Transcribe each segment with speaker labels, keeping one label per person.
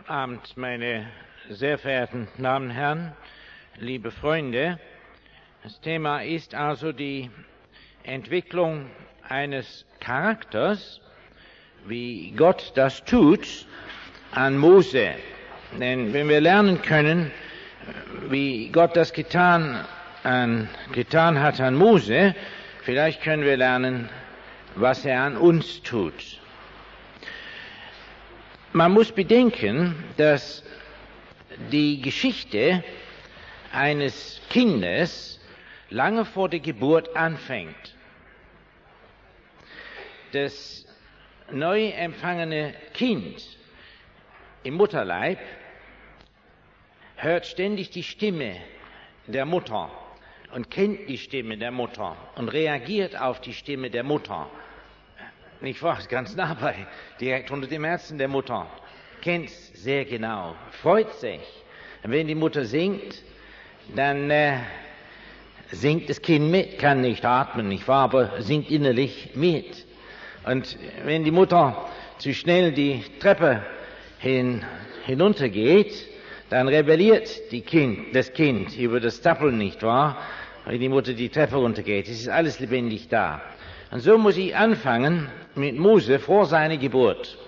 Speaker 1: Abend, meine sehr verehrten Damen und Herren, liebe Freunde. Das Thema ist also die Entwicklung eines Charakters, wie Gott das tut, an Mose. Denn wenn wir lernen können, wie Gott das getan hat an Mose, vielleicht können wir lernen, was er an uns tut. Man muss bedenken, dass die Geschichte eines Kindes lange vor der Geburt anfängt. Das neu empfangene Kind im Mutterleib hört ständig die Stimme der Mutter und kennt die Stimme der Mutter und reagiert auf die Stimme der Mutter. Nicht wahr? Ganz nah bei, direkt unter dem Herzen der Mutter. Kennt es sehr genau, freut sich. Und wenn die Mutter singt, dann singt das Kind mit, kann nicht atmen, nicht wahr, aber singt innerlich mit. Und wenn die Mutter zu schnell die Treppe hinuntergeht, dann rebelliert das Kind über das Zappeln, nicht wahr, wenn die Mutter die Treppe runtergeht. Es ist alles lebendig da. Und so muss ich anfangen mit Mose vor seiner Geburt.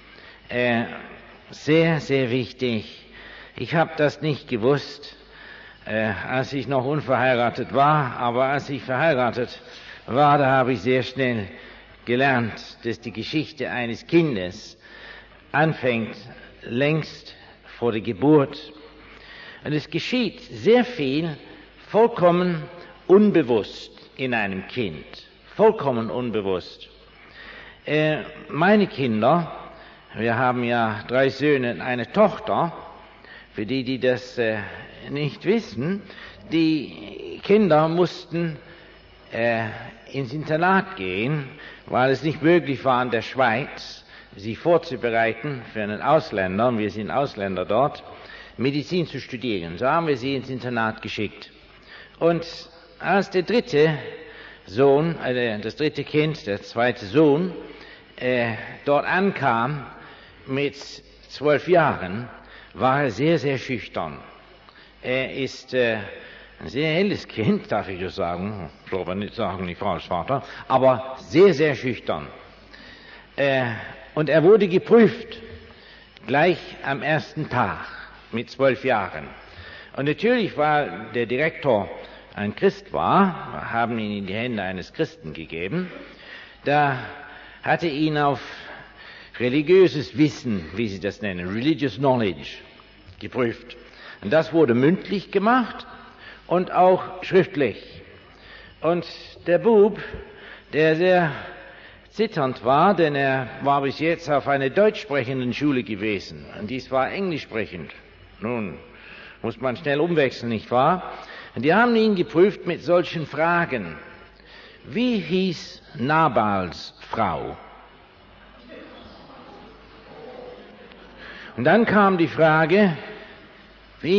Speaker 1: Sehr, sehr wichtig. Ich habe das nicht gewusst, als ich noch unverheiratet war, aber als ich verheiratet war, da habe ich sehr schnell gelernt, dass die Geschichte eines Kindes anfängt längst vor der Geburt. Und es geschieht sehr viel vollkommen unbewusst in einem Kind. Vollkommen unbewusst. Meine Kinder, wir haben ja 3 Söhne und eine Tochter, für die das nicht wissen, die Kinder mussten ins Internat gehen, weil es nicht möglich war, in der Schweiz sie vorzubereiten für einen Ausländer, und wir sind Ausländer dort, Medizin zu studieren. So haben wir sie ins Internat geschickt. Und als der dritte Sohn, das dritte Kind, der zweite Sohn, dort ankam mit 12 Jahren, war er sehr, sehr schüchtern. Er ist ein sehr helles Kind, darf ich das sagen, soll man nicht sagen, nicht Frau als Vater, aber sehr, sehr schüchtern. Und er wurde geprüft, gleich am ersten Tag, mit 12 Jahren. Und natürlich war der Direktor ein Christ war, haben ihn in die Hände eines Christen gegeben, da hatte ihn auf religiöses Wissen, wie sie das nennen, religious knowledge, geprüft. Und das wurde mündlich gemacht und auch schriftlich. Und der Bub, der sehr zitternd war, denn er war bis jetzt auf einer deutsch sprechenden Schule gewesen, und dies war englisch sprechend. Nun muss man schnell umwechseln, nicht wahr? Und die haben ihn geprüft mit solchen Fragen. Wie hieß Nabals Frau? Und dann kam die Frage, wie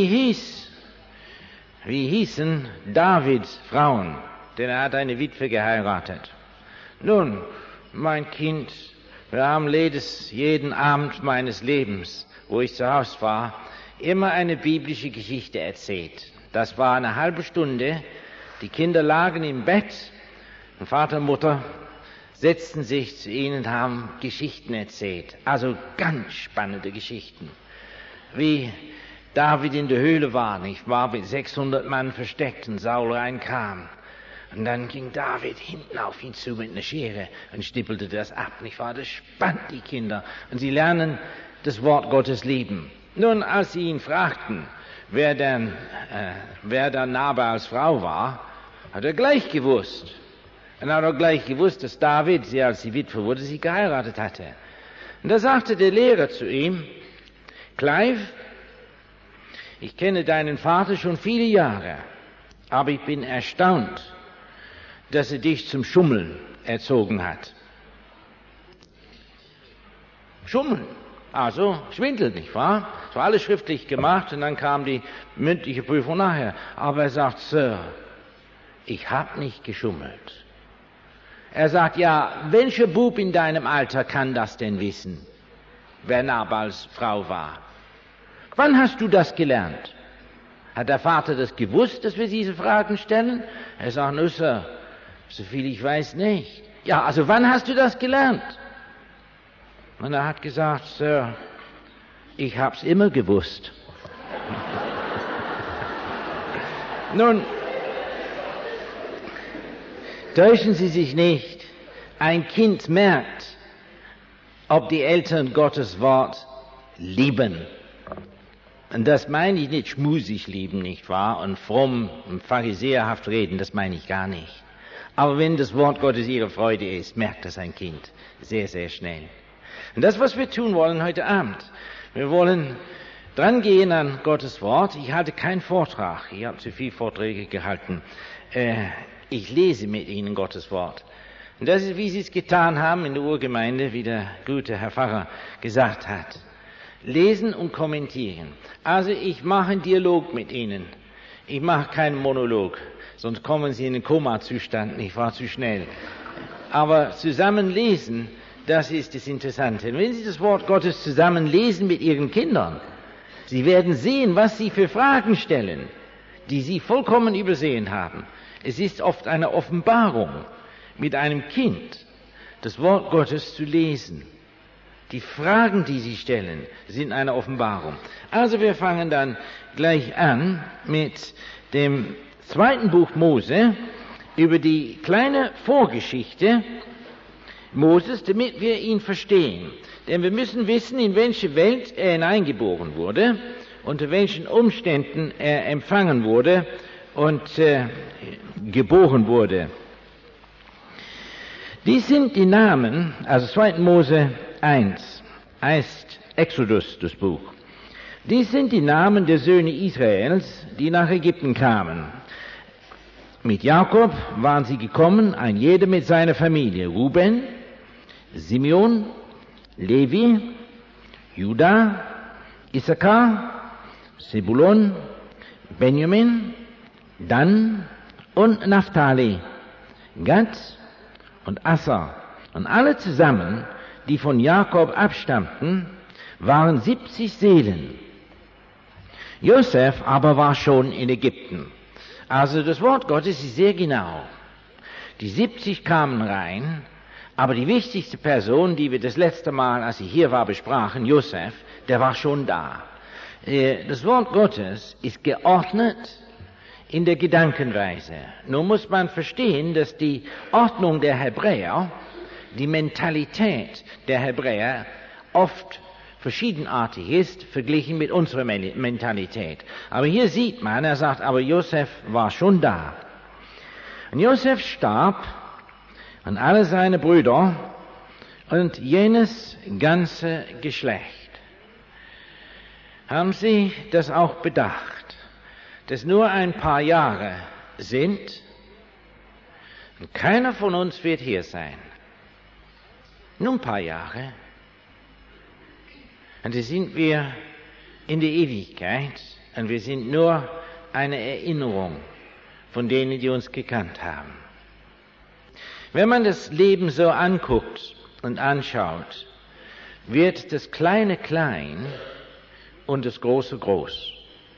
Speaker 1: hießen Davids Frauen? Denn er hat eine Witwe geheiratet. Nun, mein Kind, wir haben jeden Abend meines Lebens, wo ich zu Hause war, immer eine biblische Geschichte erzählt. Das war eine halbe Stunde. Die Kinder lagen im Bett und Vater und Mutter setzten sich zu ihnen und haben Geschichten erzählt. Also ganz spannende Geschichten. Wie David in der Höhle war, nicht wahr, mit 600 Mann versteckt und Saul reinkam. Und dann ging David hinten auf ihn zu mit einer Schere und schnippelte das ab, nicht wahr? Das spannt die Kinder. Und sie lernen das Wort Gottes lieben. Nun, als sie ihn fragten, wer dann Nabals Frau war, hat er gleich gewusst. Und er hat auch gleich gewusst, dass David, sie als sie Witwe wurde, sie geheiratet hatte. Und da sagte der Lehrer zu ihm, Clive, ich kenne deinen Vater schon viele Jahre, aber ich bin erstaunt, dass er dich zum Schummeln erzogen hat. Schummeln, also Schwindel, nicht wahr? Es war alles schriftlich gemacht und dann kam die mündliche Prüfung nachher. Aber er sagt, Sir, ich habe nicht geschummelt. Er sagt, ja, welcher Bub in deinem Alter kann das denn wissen, wer Nabals Frau war? Wann hast du das gelernt? Hat der Vater das gewusst, dass wir diese Fragen stellen? Er sagt, no, Sir, so viel ich weiß nicht. Ja, also wann hast du das gelernt? Und er hat gesagt, Sir, ich hab's immer gewusst. Nun, täuschen Sie sich nicht, ein Kind merkt, ob die Eltern Gottes Wort lieben. Und das meine ich nicht schmusig lieben, nicht wahr? Und fromm und pharisäerhaft reden, das meine ich gar nicht. Aber wenn das Wort Gottes ihre Freude ist, merkt das ein Kind sehr, sehr schnell. Und das, was wir tun wollen heute Abend, wir wollen dran gehen an Gottes Wort. Ich halte keinen Vortrag, ich habe zu viele Vorträge gehalten. Ich lese mit Ihnen Gottes Wort. Und das ist, wie Sie es getan haben in der Urgemeinde, wie der gute Herr Pfarrer gesagt hat. Lesen und kommentieren. Also ich mache einen Dialog mit Ihnen. Ich mache keinen Monolog, sonst kommen Sie in den Koma-Zustand, ich war zu schnell. Aber zusammen lesen, das ist das Interessante. Und wenn Sie das Wort Gottes zusammen lesen mit Ihren Kindern, Sie werden sehen, was Sie für Fragen stellen, die Sie vollkommen übersehen haben. Es ist oft eine Offenbarung, mit einem Kind das Wort Gottes zu lesen. Die Fragen, die Sie stellen, sind eine Offenbarung. Also wir fangen dann gleich an mit dem 2. Buch Mose über die kleine Vorgeschichte Moses, damit wir ihn verstehen. Denn wir müssen wissen, in welche Welt er hineingeboren wurde, unter welchen Umständen er empfangen wurde und geboren wurde. Dies sind die Namen, also 2. Mose 1, heißt Exodus, das Buch. Dies sind die Namen der Söhne Israels, die nach Ägypten kamen. Mit Jakob waren sie gekommen, ein jeder mit seiner Familie. Ruben, Simeon, Levi, Juda, Issachar, Zebulon, Benjamin, Dan und Naphtali, Gad und Asser. Und alle zusammen, die von Jakob abstammten, waren 70 Seelen. Josef aber war schon in Ägypten. Also das Wort Gottes ist sehr genau. Die 70 kamen rein, aber die wichtigste Person, die wir das letzte Mal, als ich hier war, besprachen, Josef, der war schon da. Das Wort Gottes ist geordnet in der Gedankenweise. Nun muss man verstehen, dass die Ordnung der Hebräer, die Mentalität der Hebräer oft verschiedenartig ist, verglichen mit unserer Mentalität. Aber hier sieht man, er sagt, aber Josef war schon da. Und Josef starb und alle seine Brüder und jenes ganze Geschlecht. Haben Sie das auch bedacht, dass nur ein paar Jahre sind und keiner von uns wird hier sein? Nur ein paar Jahre. Und dann sind wir in der Ewigkeit und wir sind nur eine Erinnerung von denen, die uns gekannt haben. Wenn man das Leben so anguckt und anschaut, wird das Kleine klein und das Große groß.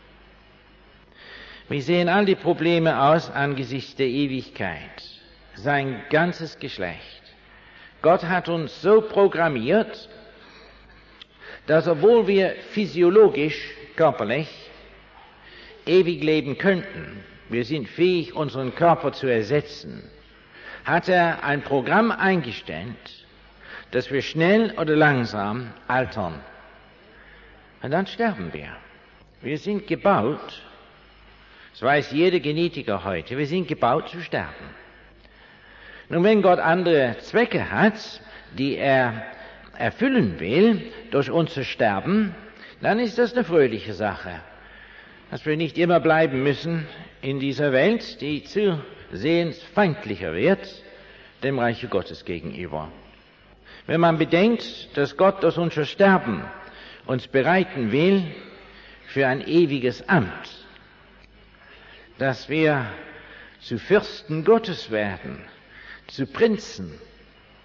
Speaker 1: Wir sehen all die Probleme aus angesichts der Ewigkeit, sein ganzes Geschlecht. Gott hat uns so programmiert, dass obwohl wir physiologisch, körperlich ewig leben könnten, wir sind fähig, unseren Körper zu ersetzen, hat er ein Programm eingestellt, dass wir schnell oder langsam altern. Und dann sterben wir. Wir sind gebaut, das weiß jeder Genetiker heute, wir sind gebaut zu sterben. Nun, wenn Gott andere Zwecke hat, die er erfüllen will durch unser Sterben, dann ist das eine fröhliche Sache. Dass wir nicht immer bleiben müssen in dieser Welt, die zusehends feindlicher wird dem Reiche Gottes gegenüber. Wenn man bedenkt, dass Gott durch unser Sterben uns bereiten will für ein ewiges Amt, dass wir zu Fürsten Gottes werden, zu Prinzen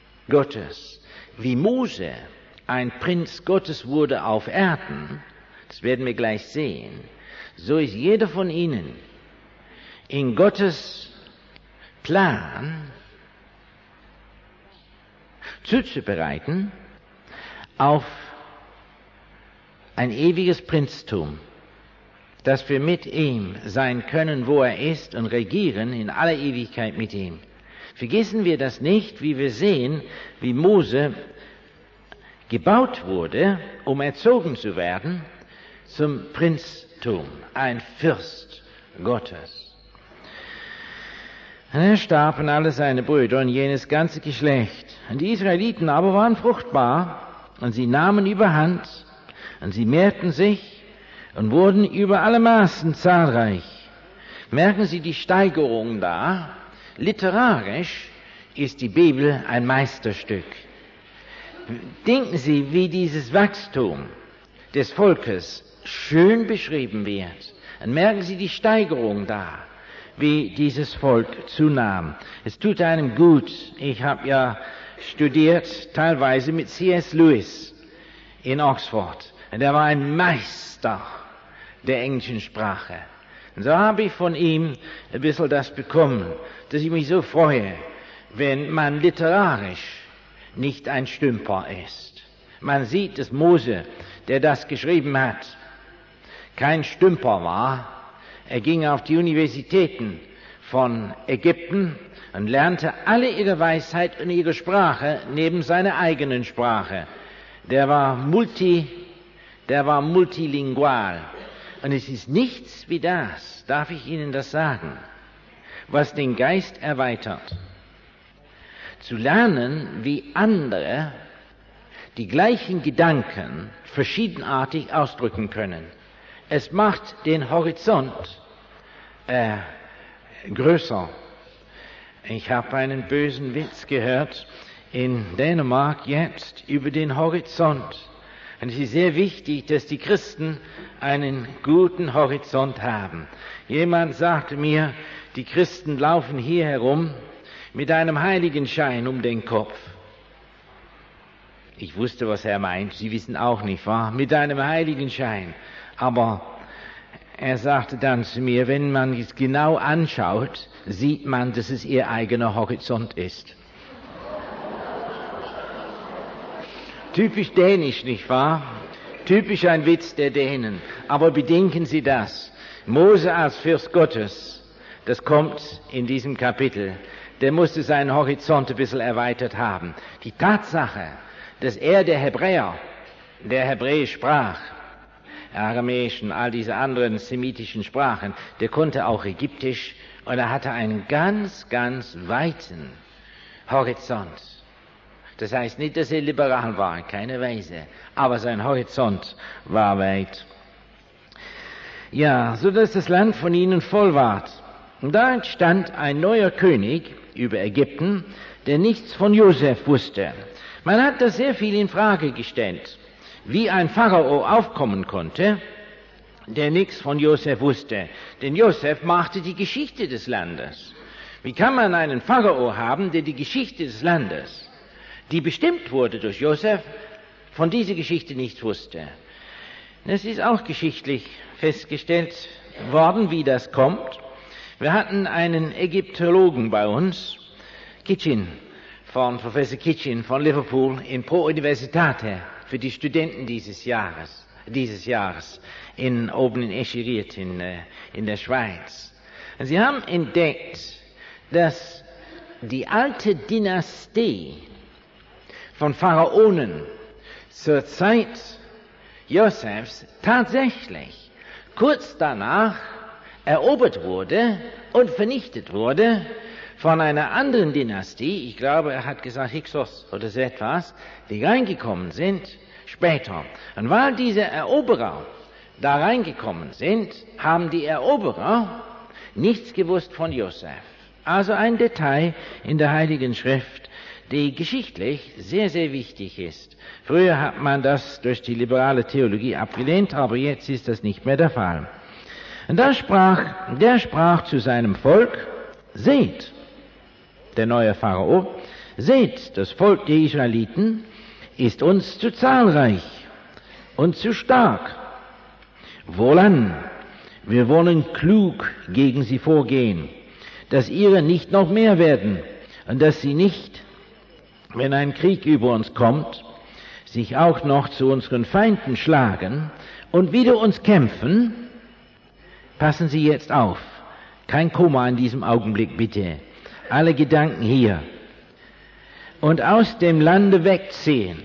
Speaker 1: Gottes, wie Mose ein Prinz Gottes wurde auf Erden, Das werden wir gleich sehen. So ist jeder von ihnen in Gottes Plan zuzubereiten auf ein ewiges Prinztum, dass wir mit ihm sein können, wo er ist, und regieren in aller Ewigkeit mit ihm. Vergessen wir das nicht, wie wir sehen, wie Mose gebaut wurde, um erzogen zu werden zum Prinztum, ein Fürst Gottes. Und er starb und alle seine Brüder und jenes ganze Geschlecht. Und die Israeliten aber waren fruchtbar, und sie nahmen überhand, und sie mehrten sich und wurden über alle Maßen zahlreich. Merken Sie die Steigerung da? Literarisch ist die Bibel ein Meisterstück. Denken Sie, wie dieses Wachstum des Volkes schön beschrieben wird. Und merken Sie die Steigerung da, wie dieses Volk zunahm. Es tut einem gut. Ich habe ja studiert, teilweise mit C.S. Lewis in Oxford. Und er war ein Meister der englischen Sprache. Und so habe ich von ihm ein bisschen das bekommen, dass ich mich so freue, wenn man literarisch nicht ein Stümper ist. Man sieht, dass Mose, der das geschrieben hat, kein Stümper war. Er ging auf die Universitäten von Ägypten und lernte alle ihre Weisheit und ihre Sprache neben seiner eigenen Sprache. Der war multilingual. Und es ist nichts wie das, darf ich Ihnen das sagen, was den Geist erweitert. Zu lernen, wie andere die gleichen Gedanken verschiedenartig ausdrücken können. Es macht den Horizont größer. Ich habe einen bösen Witz gehört in Dänemark jetzt über den Horizont. Und es ist sehr wichtig, dass die Christen einen guten Horizont haben. Jemand sagte mir, die Christen laufen hier herum mit einem Heiligenschein um den Kopf. Ich wusste, was er meint. Sie wissen auch nicht, wahr? Mit einem Heiligenschein. Aber er sagte dann zu mir, wenn man es genau anschaut, sieht man, dass es ihr eigener Horizont ist. Typisch dänisch, nicht wahr? Typisch ein Witz der Dänen. Aber bedenken Sie das. Mose als Fürst Gottes, das kommt in diesem Kapitel, der musste seinen Horizont ein bisschen erweitert haben. Die Tatsache, dass er der Hebräer, der Hebräisch sprach, Aramäisch und all diese anderen semitischen Sprachen, der konnte auch Ägyptisch und er hatte einen ganz, ganz weiten Horizont. Das heißt nicht, dass er liberal war, in keiner Weise, aber sein Horizont war weit. Ja, so dass das Land von ihnen voll ward. Und da entstand ein neuer König über Ägypten, der nichts von Josef wusste. Man hat das sehr viel in Frage gestellt, wie ein Pharao aufkommen konnte, der nichts von Josef wusste. Denn Josef machte die Geschichte des Landes. Wie kann man einen Pharao haben, der die Geschichte des Landes, die bestimmt wurde durch Josef, von dieser Geschichte nichts wusste? Es ist auch geschichtlich festgestellt worden, wie das kommt. Wir hatten einen Ägyptologen bei uns, Professor Kitchin von Liverpool in Pro Universitate für die Studenten dieses Jahres oben in Escheriet in der Schweiz. Und sie haben entdeckt, dass die alte Dynastie von Pharaonen zur Zeit Josefs tatsächlich kurz danach erobert wurde und vernichtet wurde von einer anderen Dynastie, ich glaube, er hat gesagt Hyksos oder so etwas, die reingekommen sind später. Und weil diese Eroberer da reingekommen sind, haben die Eroberer nichts gewusst von Josef. Also ein Detail in der Heiligen Schrift, die geschichtlich sehr, sehr wichtig ist. Früher hat man das durch die liberale Theologie abgelehnt, aber jetzt ist das nicht mehr der Fall. Und der sprach zu seinem Volk, seht, der neue Pharao, seht, das Volk der Israeliten ist uns zu zahlreich und zu stark. Wohlan, wir wollen klug gegen sie vorgehen, dass ihre nicht noch mehr werden und dass sie nicht, wenn ein Krieg über uns kommt, sich auch noch zu unseren Feinden schlagen und wider uns kämpfen. Passen Sie jetzt auf. Kein Komma in diesem Augenblick, bitte. Alle Gedanken hier. Und aus dem Lande wegziehen.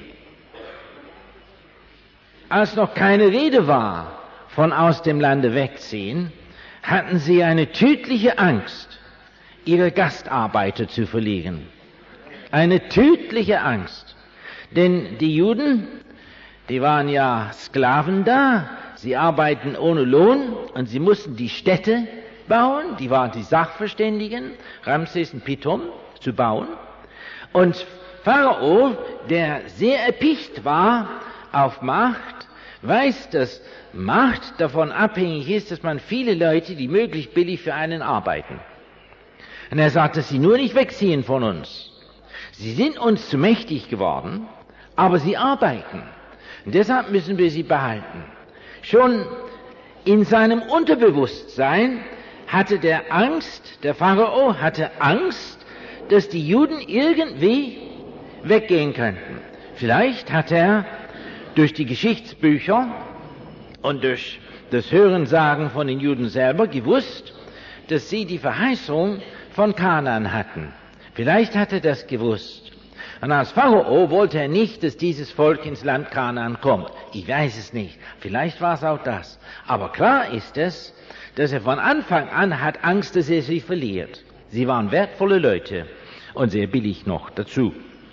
Speaker 1: Als noch keine Rede war von aus dem Lande wegziehen, hatten sie eine tödliche Angst, ihre Gastarbeiter zu verlieren. Eine tödliche Angst. Denn die Juden, die waren ja Sklaven da, sie arbeiten ohne Lohn und sie mussten die Städte bauen, die waren die Sachverständigen, Ramses und Pithom, zu bauen. Und Pharao, der sehr erpicht war auf Macht, weiß, dass Macht davon abhängig ist, dass man viele Leute, die möglichst billig für einen arbeiten. Und er sagt, dass sie nur nicht wegziehen von uns. Sie sind uns zu mächtig geworden, aber sie arbeiten. Und deshalb müssen wir sie behalten. Schon in seinem Unterbewusstsein hatte der Pharao hatte Angst, dass die Juden irgendwie weggehen könnten. Vielleicht hat er durch die Geschichtsbücher und durch das Hörensagen von den Juden selber gewusst, dass sie die Verheißung von Kanaan hatten. Vielleicht hat er das gewusst. Und als Pharao wollte er nicht, dass dieses Volk ins Land Kanaan kommt. Ich weiß es nicht. Vielleicht war es auch das. Aber klar ist es, dass er von Anfang an hat Angst, dass er sie verliert. Sie waren wertvolle Leute und sehr billig noch dazu.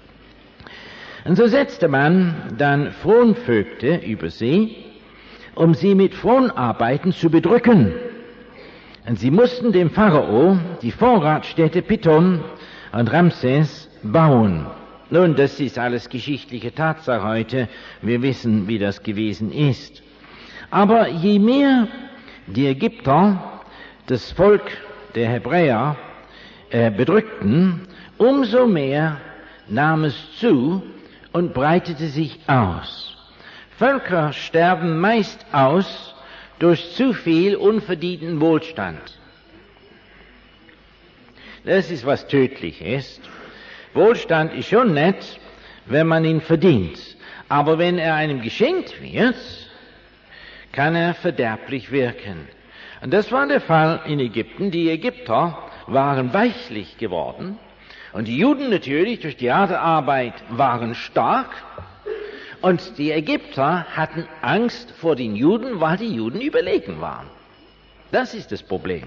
Speaker 1: Und so setzte man dann Fronvögte über sie, um sie mit Fronarbeiten zu bedrücken. Und sie mussten dem Pharao die Vorratsstädte Pithom und Ramses bauen. Nun, das ist alles geschichtliche Tatsache heute. Wir wissen, wie das gewesen ist. Aber je mehr die Ägypter das Volk der Hebräer bedrückten, umso mehr nahm es zu und breitete sich aus. Völker sterben meist aus durch zu viel unverdienten Wohlstand. Das ist, was tödlich ist. Wohlstand ist schon nett, wenn man ihn verdient. Aber wenn er einem geschenkt wird, kann er verderblich wirken. Und das war der Fall in Ägypten. Die Ägypter waren weichlich geworden. Und die Juden natürlich durch die harte Arbeit waren stark. Und die Ägypter hatten Angst vor den Juden, weil die Juden überlegen waren. Das ist das Problem.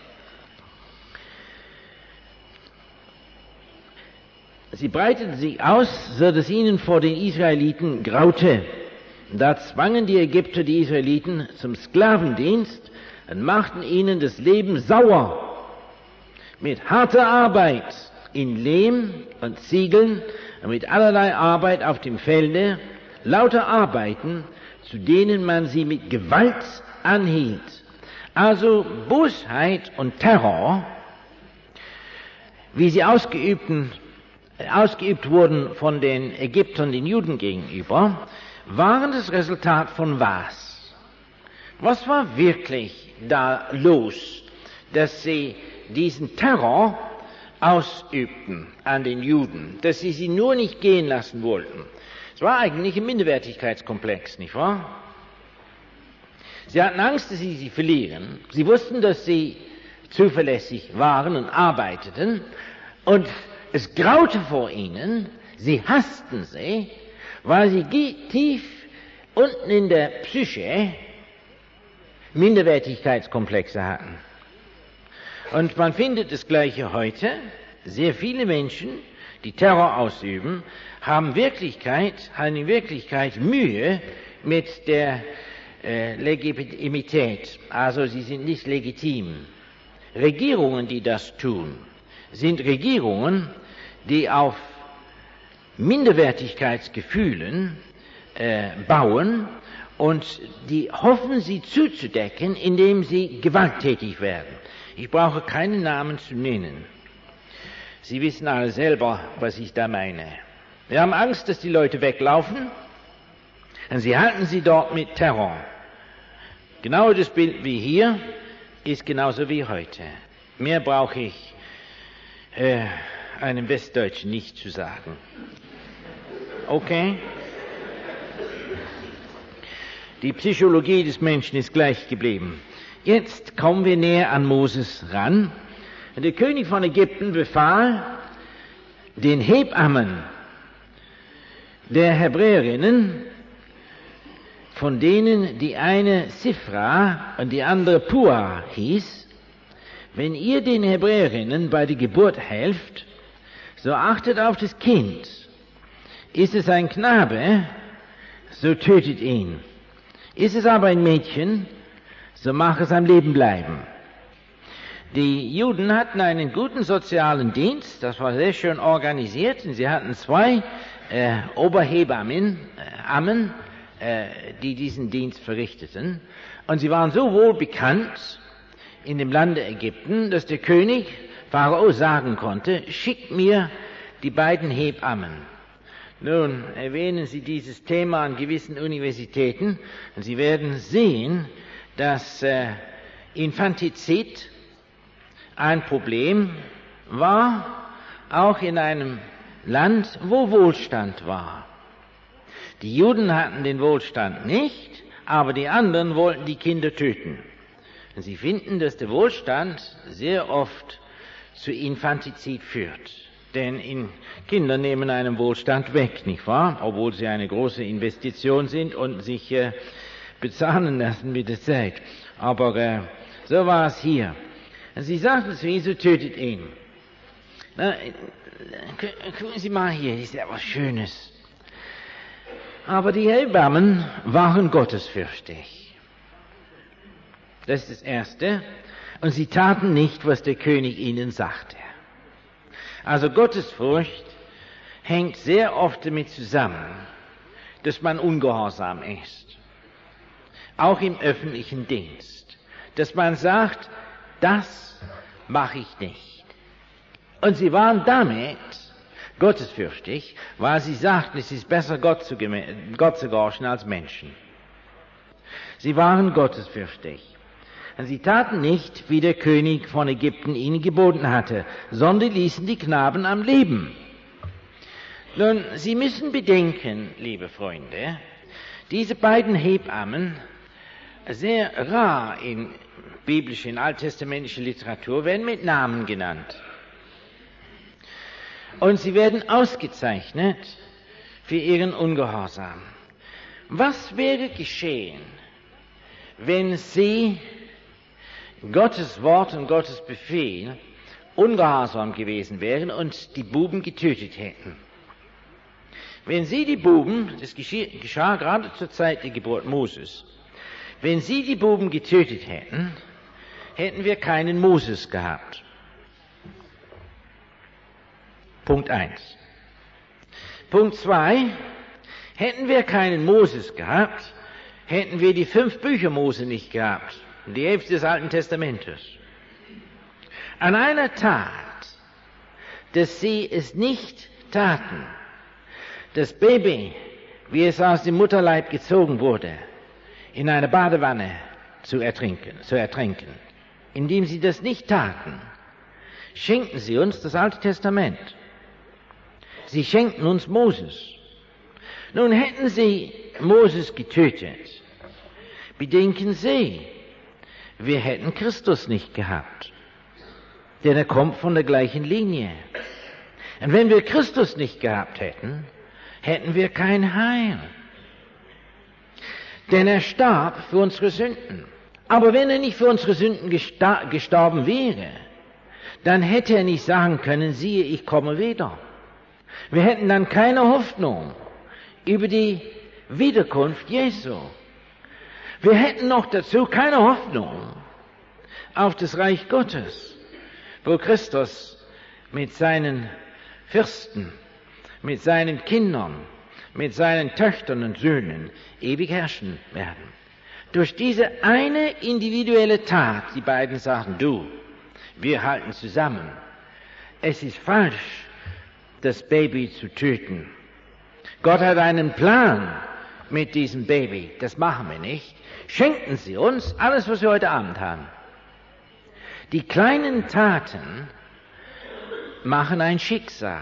Speaker 1: Sie breiteten sich aus, so dass ihnen vor den Israeliten graute. Da zwangen die Ägypter die Israeliten zum Sklavendienst und machten ihnen das Leben sauer. Mit harter Arbeit in Lehm und Ziegeln und mit allerlei Arbeit auf dem Felde, lauter Arbeiten, zu denen man sie mit Gewalt anhielt. Also Bosheit und Terror, wie sie ausgeübt wurden von den Ägyptern den Juden gegenüber, waren das Resultat von was? Was war wirklich da los, dass sie diesen Terror ausübten an den Juden, dass sie nur nicht gehen lassen wollten? Es war eigentlich ein Minderwertigkeitskomplex, nicht wahr? Sie hatten Angst, dass sie verlieren. Sie wussten, dass sie zuverlässig waren und arbeiteten. Und es graute vor ihnen. Sie hassten sie, weil sie tief unten in der Psyche Minderwertigkeitskomplexe hatten. Und man findet das Gleiche heute. Sehr viele Menschen, die Terror ausüben, haben in Wirklichkeit Mühe mit der Legitimität. Also sie sind nicht legitim. Regierungen, die das tun, sind Regierungen, die auf Minderwertigkeitsgefühlen bauen und die hoffen, sie zuzudecken, indem sie gewalttätig werden. Ich brauche keine Namen zu nennen. Sie wissen alle selber, was ich da meine. Wir haben Angst, dass die Leute weglaufen, und sie halten sie dort mit Terror. Genau das Bild wie hier ist genauso wie heute. Mehr brauche ich einem Westdeutschen nicht zu sagen. Okay? Die Psychologie des Menschen ist gleich geblieben. Jetzt kommen wir näher an Moses ran. Der König von Ägypten befahl den Hebammen der Hebräerinnen, von denen die eine Sifra und die andere Pua hieß, wenn ihr den Hebräerinnen bei der Geburt helft, so achtet auf das Kind. Ist es ein Knabe, so tötet ihn. Ist es aber ein Mädchen, so mach es am Leben bleiben. Die Juden hatten einen guten sozialen Dienst, das war sehr schön organisiert, und sie hatten 2 Oberhebammen, die diesen Dienst verrichteten. Und sie waren so wohl bekannt in dem Lande Ägypten, dass der König Pharao sagen konnte, schick mir die beiden Hebammen. Nun erwähnen Sie dieses Thema an gewissen Universitäten und Sie werden sehen, dass Infantizid ein Problem war, auch in einem Land, wo Wohlstand war. Die Juden hatten den Wohlstand nicht, aber die anderen wollten die Kinder töten. Und Sie finden, dass der Wohlstand sehr oft zu Infantizid führt. Denn Kinder nehmen einen Wohlstand weg, nicht wahr? Obwohl sie eine große Investition sind und sich bezahlen lassen mit der Zeit. Aber so war es hier. Und sie sagten zu ihm, so tötet ihn. Na, gucken Sie mal hier, ist ja was Schönes. Aber die Hebammen waren gottesfürchtig. Das ist das Erste. Und sie taten nicht, was der König ihnen sagte. Also Gottesfurcht hängt sehr oft damit zusammen, dass man ungehorsam ist. Auch im öffentlichen Dienst. Dass man sagt, das mache ich nicht. Und sie waren damit gottesfürchtig, weil sie sagten, es ist besser, Gott zu gehorchen als Menschen. Sie waren gottesfürchtig. Und sie taten nicht, wie der König von Ägypten ihnen geboten hatte, sondern ließen die Knaben am Leben. Nun, Sie müssen bedenken, liebe Freunde, diese beiden Hebammen, sehr rar in biblischer, in alttestamentlicher Literatur, werden mit Namen genannt. Und sie werden ausgezeichnet für ihren Ungehorsam. Was wäre geschehen, wenn sie Gottes Wort und Gottes Befehl ungehorsam gewesen wären und die Buben getötet hätten? Wenn sie die Buben, das geschah gerade zur Zeit der Geburt Moses, wenn sie die Buben getötet hätten, hätten wir keinen Moses gehabt. Punkt 1. Punkt 2, hätten wir keinen Moses gehabt, hätten wir die 5 Bücher Mose nicht gehabt, die Hälfte des Alten Testamentes. An einer Tat, dass sie es nicht taten, das Baby, wie es aus dem Mutterleib gezogen wurde, in eine Badewanne zu ertränken. Indem sie das nicht taten, schenkten sie uns das Alte Testament. Sie schenkten uns Moses. Nun hätten sie Moses getötet. Bedenken Sie, wir hätten Christus nicht gehabt. Denn er kommt von der gleichen Linie. Und wenn wir Christus nicht gehabt hätten, hätten wir kein Heil. Denn er starb für unsere Sünden. Aber wenn er nicht für unsere Sünden gestorben wäre, dann hätte er nicht sagen können, siehe, ich komme wieder. Wir hätten dann keine Hoffnung über die Wiederkunft Jesu. Wir hätten noch dazu keine Hoffnung auf das Reich Gottes, wo Christus mit seinen Fürsten, mit seinen Kindern, mit seinen Töchtern und Söhnen ewig herrschen werden. Durch diese eine individuelle Tat, die beiden sagen, du, wir halten zusammen. Es ist falsch, das Baby zu töten. Gott hat einen Plan mit diesem Baby. Das machen wir nicht. Schenken Sie uns alles, was wir heute Abend haben. Die kleinen Taten machen ein Schicksal.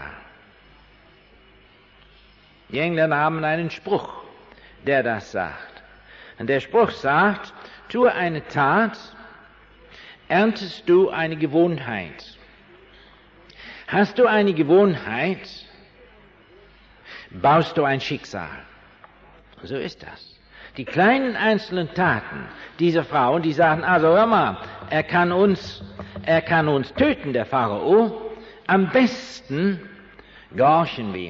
Speaker 1: Die Engländer haben einen Spruch, der das sagt. Und der Spruch sagt, tue eine Tat, erntest du eine Gewohnheit. Hast du eine Gewohnheit, baust du ein Schicksal. So ist das. Die kleinen einzelnen Taten dieser Frauen, die sagen, also hör mal, er kann uns töten, der Pharao, am besten gehorchen wir.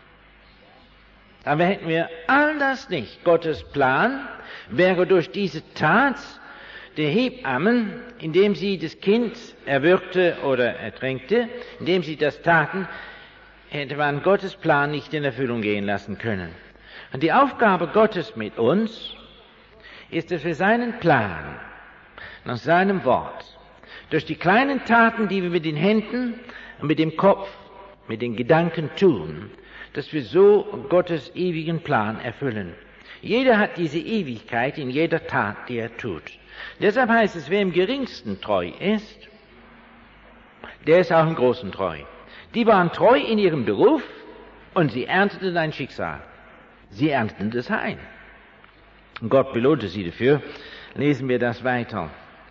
Speaker 1: Aber hätten wir all das nicht. Gottes Plan wäre durch diese Tat der Hebammen, indem sie das Kind erwürgte oder ertränkte, indem sie das taten, hätte man Gottes Plan nicht in Erfüllung gehen lassen können. Und die Aufgabe Gottes mit uns ist, dass wir seinen Plan nach seinem Wort durch die kleinen Taten, die wir mit den Händen und mit dem Kopf, mit den Gedanken tun, dass wir so Gottes ewigen Plan erfüllen. Jeder hat diese Ewigkeit in jeder Tat, die er tut. Deshalb heißt es, wer im Geringsten treu ist, der ist auch im Großen treu. Die waren treu in ihrem Beruf und sie ernteten ein Schicksal. Sie ernteten das Heil. Und Gott belohnte sie dafür. Lesen wir das weiter.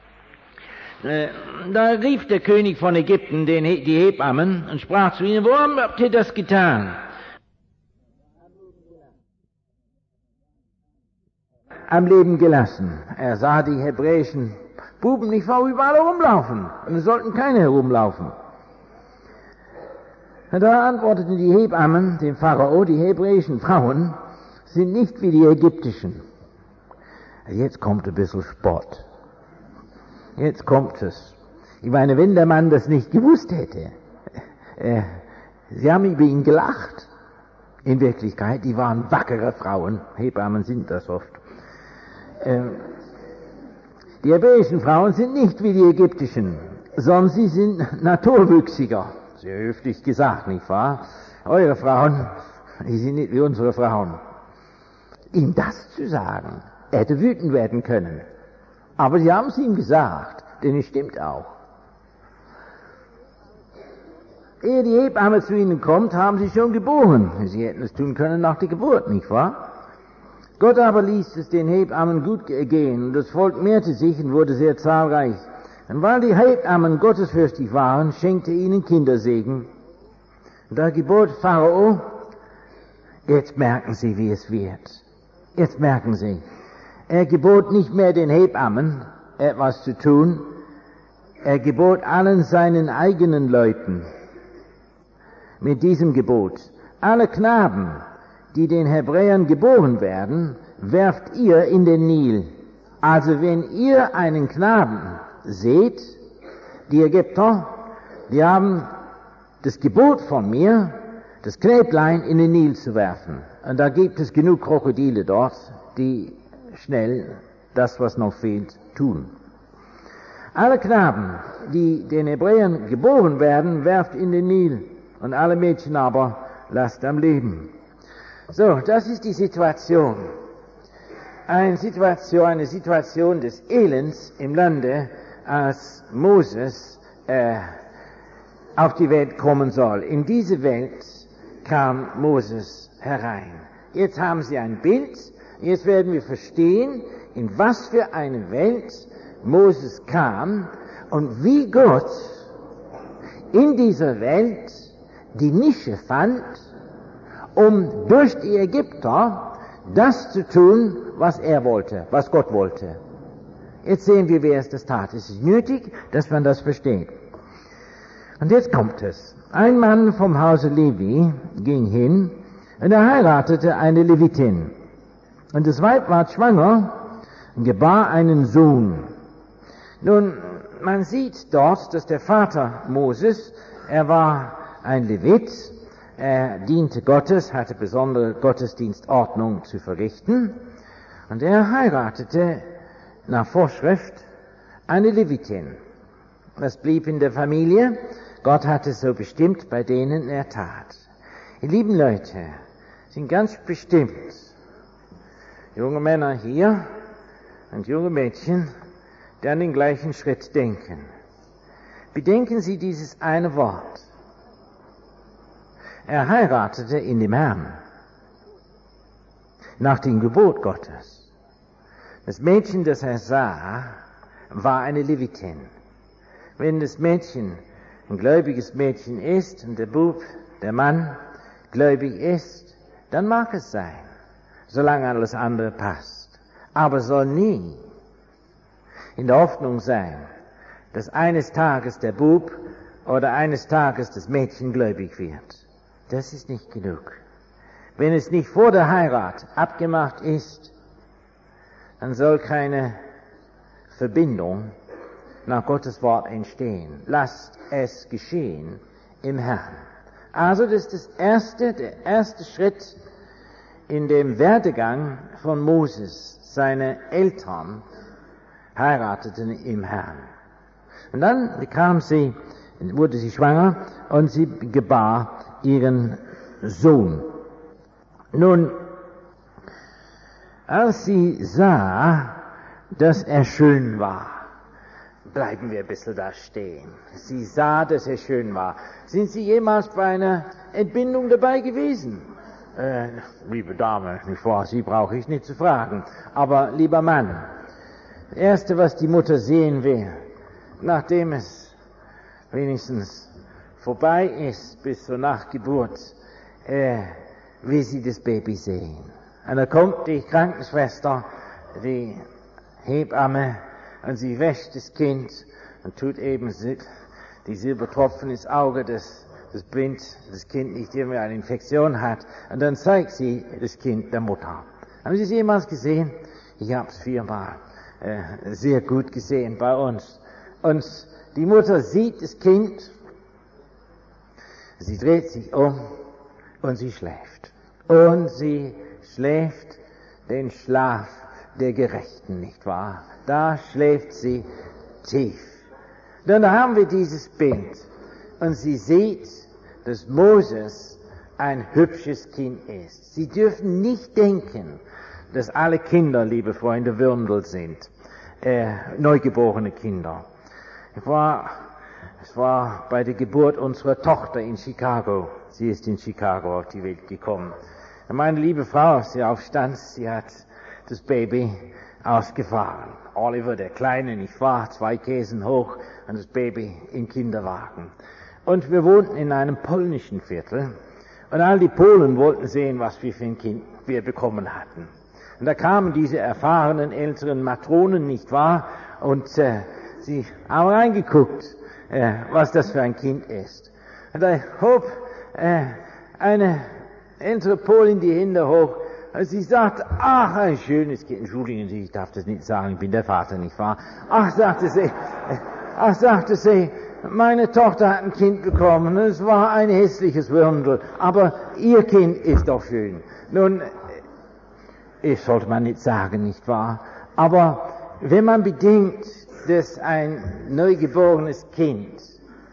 Speaker 1: Da rief der König von Ägypten die Hebammen und sprach zu ihnen, warum habt ihr das getan? Am Leben gelassen. Er sah die hebräischen Buben nicht überall herumlaufen. Und es sollten keine herumlaufen. Da antworteten die Hebammen dem Pharao, die hebräischen Frauen sind nicht wie die ägyptischen. Jetzt kommt ein bisschen Spott. Jetzt kommt es. Ich meine, wenn der Mann das nicht gewusst hätte, sie haben über ihn gelacht. In Wirklichkeit, die waren wackere Frauen. Hebammen sind das oft. Die hebräischen Frauen sind nicht wie die ägyptischen, sondern sie sind naturwüchsiger. Sehr höflich gesagt, nicht wahr? Eure Frauen, die sind nicht wie unsere Frauen. Ihm das zu sagen, er hätte wütend werden können. Aber sie haben es ihm gesagt, denn es stimmt auch. Ehe die Hebamme zu ihnen kommt, haben sie schon geboren. Sie hätten es tun können nach der Geburt, nicht wahr? Gott aber ließ es den Hebammen gut gehen, und das Volk mehrte sich und wurde sehr zahlreich. Und weil die Hebammen gottesfürchtig waren, schenkte ihnen Kindersegen. Und da gebot Pharao, jetzt merken Sie, wie es wird. Jetzt merken Sie. Er gebot nicht mehr den Hebammen, etwas zu tun. Er gebot allen seinen eigenen Leuten mit diesem Gebot. Alle Knaben, die den Hebräern geboren werden, werft ihr in den Nil. Also wenn ihr einen Knaben seht, die Ägypter, die haben das Gebot von mir, das Knäblein in den Nil zu werfen. Und da gibt es genug Krokodile dort, die schnell das, was noch fehlt, tun. Alle Knaben, die den Hebräern geboren werden, werft in den Nil, und alle Mädchen aber lasst am Leben. So, das ist die Situation. Eine Situation des Elends im Lande, als Moses auf die Welt kommen soll. In diese Welt kam Moses herein. Jetzt haben Sie ein Bild. Jetzt werden wir verstehen, in was für eine Welt Moses kam und wie Gott in dieser Welt die Nische fand, um durch die Ägypter das zu tun, was er wollte, was Gott wollte. Jetzt sehen wir, wer es das tat. Es ist nötig, dass man das versteht. Und jetzt kommt es. Ein Mann vom Hause Levi ging hin und er heiratete eine Levitin. Und das Weib war schwanger und gebar einen Sohn. Nun, man sieht dort, dass der Vater Moses, er war ein Levit, er diente Gottes, hatte besondere Gottesdienstordnung zu verrichten, und er heiratete nach Vorschrift eine Levitin. Das blieb in der Familie. Gott hat es so bestimmt, bei denen er tat. Ihr lieben Leute, sind ganz bestimmt junge Männer hier und junge Mädchen, die an den gleichen Schritt denken. Bedenken Sie dieses eine Wort. Er heiratete in dem Herrn, nach dem Gebot Gottes. Das Mädchen, das er sah, war eine Levitin. Wenn das Mädchen ein gläubiges Mädchen ist und der Bub, der Mann, gläubig ist, dann mag es sein, solange alles andere passt. Aber soll nie in der Hoffnung sein, dass eines Tages der Bub oder eines Tages das Mädchen gläubig wird. Das ist nicht genug. Wenn es nicht vor der Heirat abgemacht ist, dann soll keine Verbindung nach Gottes Wort entstehen. Lasst es geschehen im Herrn. Also das ist der erste Schritt in dem Werdegang von Moses. Seine Eltern heirateten im Herrn. Und dann wurde sie schwanger und sie gebar ihren Sohn. Nun, als sie sah, dass er schön war, bleiben wir ein bisschen da stehen. Sie sah, dass er schön war. Sind Sie jemals bei einer Entbindung dabei gewesen? Liebe Dame, nicht wahr? Sie brauche ich nicht zu fragen. Aber lieber Mann, das Erste, was die Mutter sehen will, nachdem es wenigstens vorbei ist bis zur Nachgeburt, will sie das Baby sehen. Und da kommt die Krankenschwester, die Hebamme, und sie wäscht das Kind und tut eben die Silbertropfen ins Auge, dass das Kind nicht irgendwie eine Infektion hat. Und dann zeigt sie das Kind der Mutter. Haben Sie es jemals gesehen? Ich habe es 4-mal sehr gut gesehen bei uns. Und die Mutter sieht das Kind, sie dreht sich um und sie schläft. Und sie schläft den Schlaf der Gerechten, nicht wahr? Da schläft sie tief. Dann haben wir dieses Bild. Und sie sieht, dass Moses ein hübsches Kind ist. Sie dürfen nicht denken, dass alle Kinder, liebe Freunde, Würndel sind. Neugeborene Kinder. Es war bei der Geburt unserer Tochter in Chicago. Sie ist in Chicago auf die Welt gekommen. Und meine liebe Frau, als sie aufstand, sie hat das Baby ausgefahren. Oliver, der Kleine, nicht wahr, 2 Käsen hoch und das Baby im Kinderwagen. Und wir wohnten in einem polnischen Viertel und all die Polen wollten sehen, was für ein Kind wir bekommen hatten. Und da kamen diese erfahrenen älteren Matronen, nicht wahr, und sie haben reingeguckt, was das für ein Kind ist. Und da hob eine ältere Polin die Hände hoch. Und sie sagt, ach, ein schönes Kind. Entschuldigen Sie, ich darf das nicht sagen, ich bin der Vater, nicht wahr? Ach, sagte sie, meine Tochter hat ein Kind bekommen, es war ein hässliches Würmel, aber ihr Kind ist doch schön. Nun, das sollte man nicht sagen, nicht wahr? Aber wenn man bedenkt, dass ein neugeborenes Kind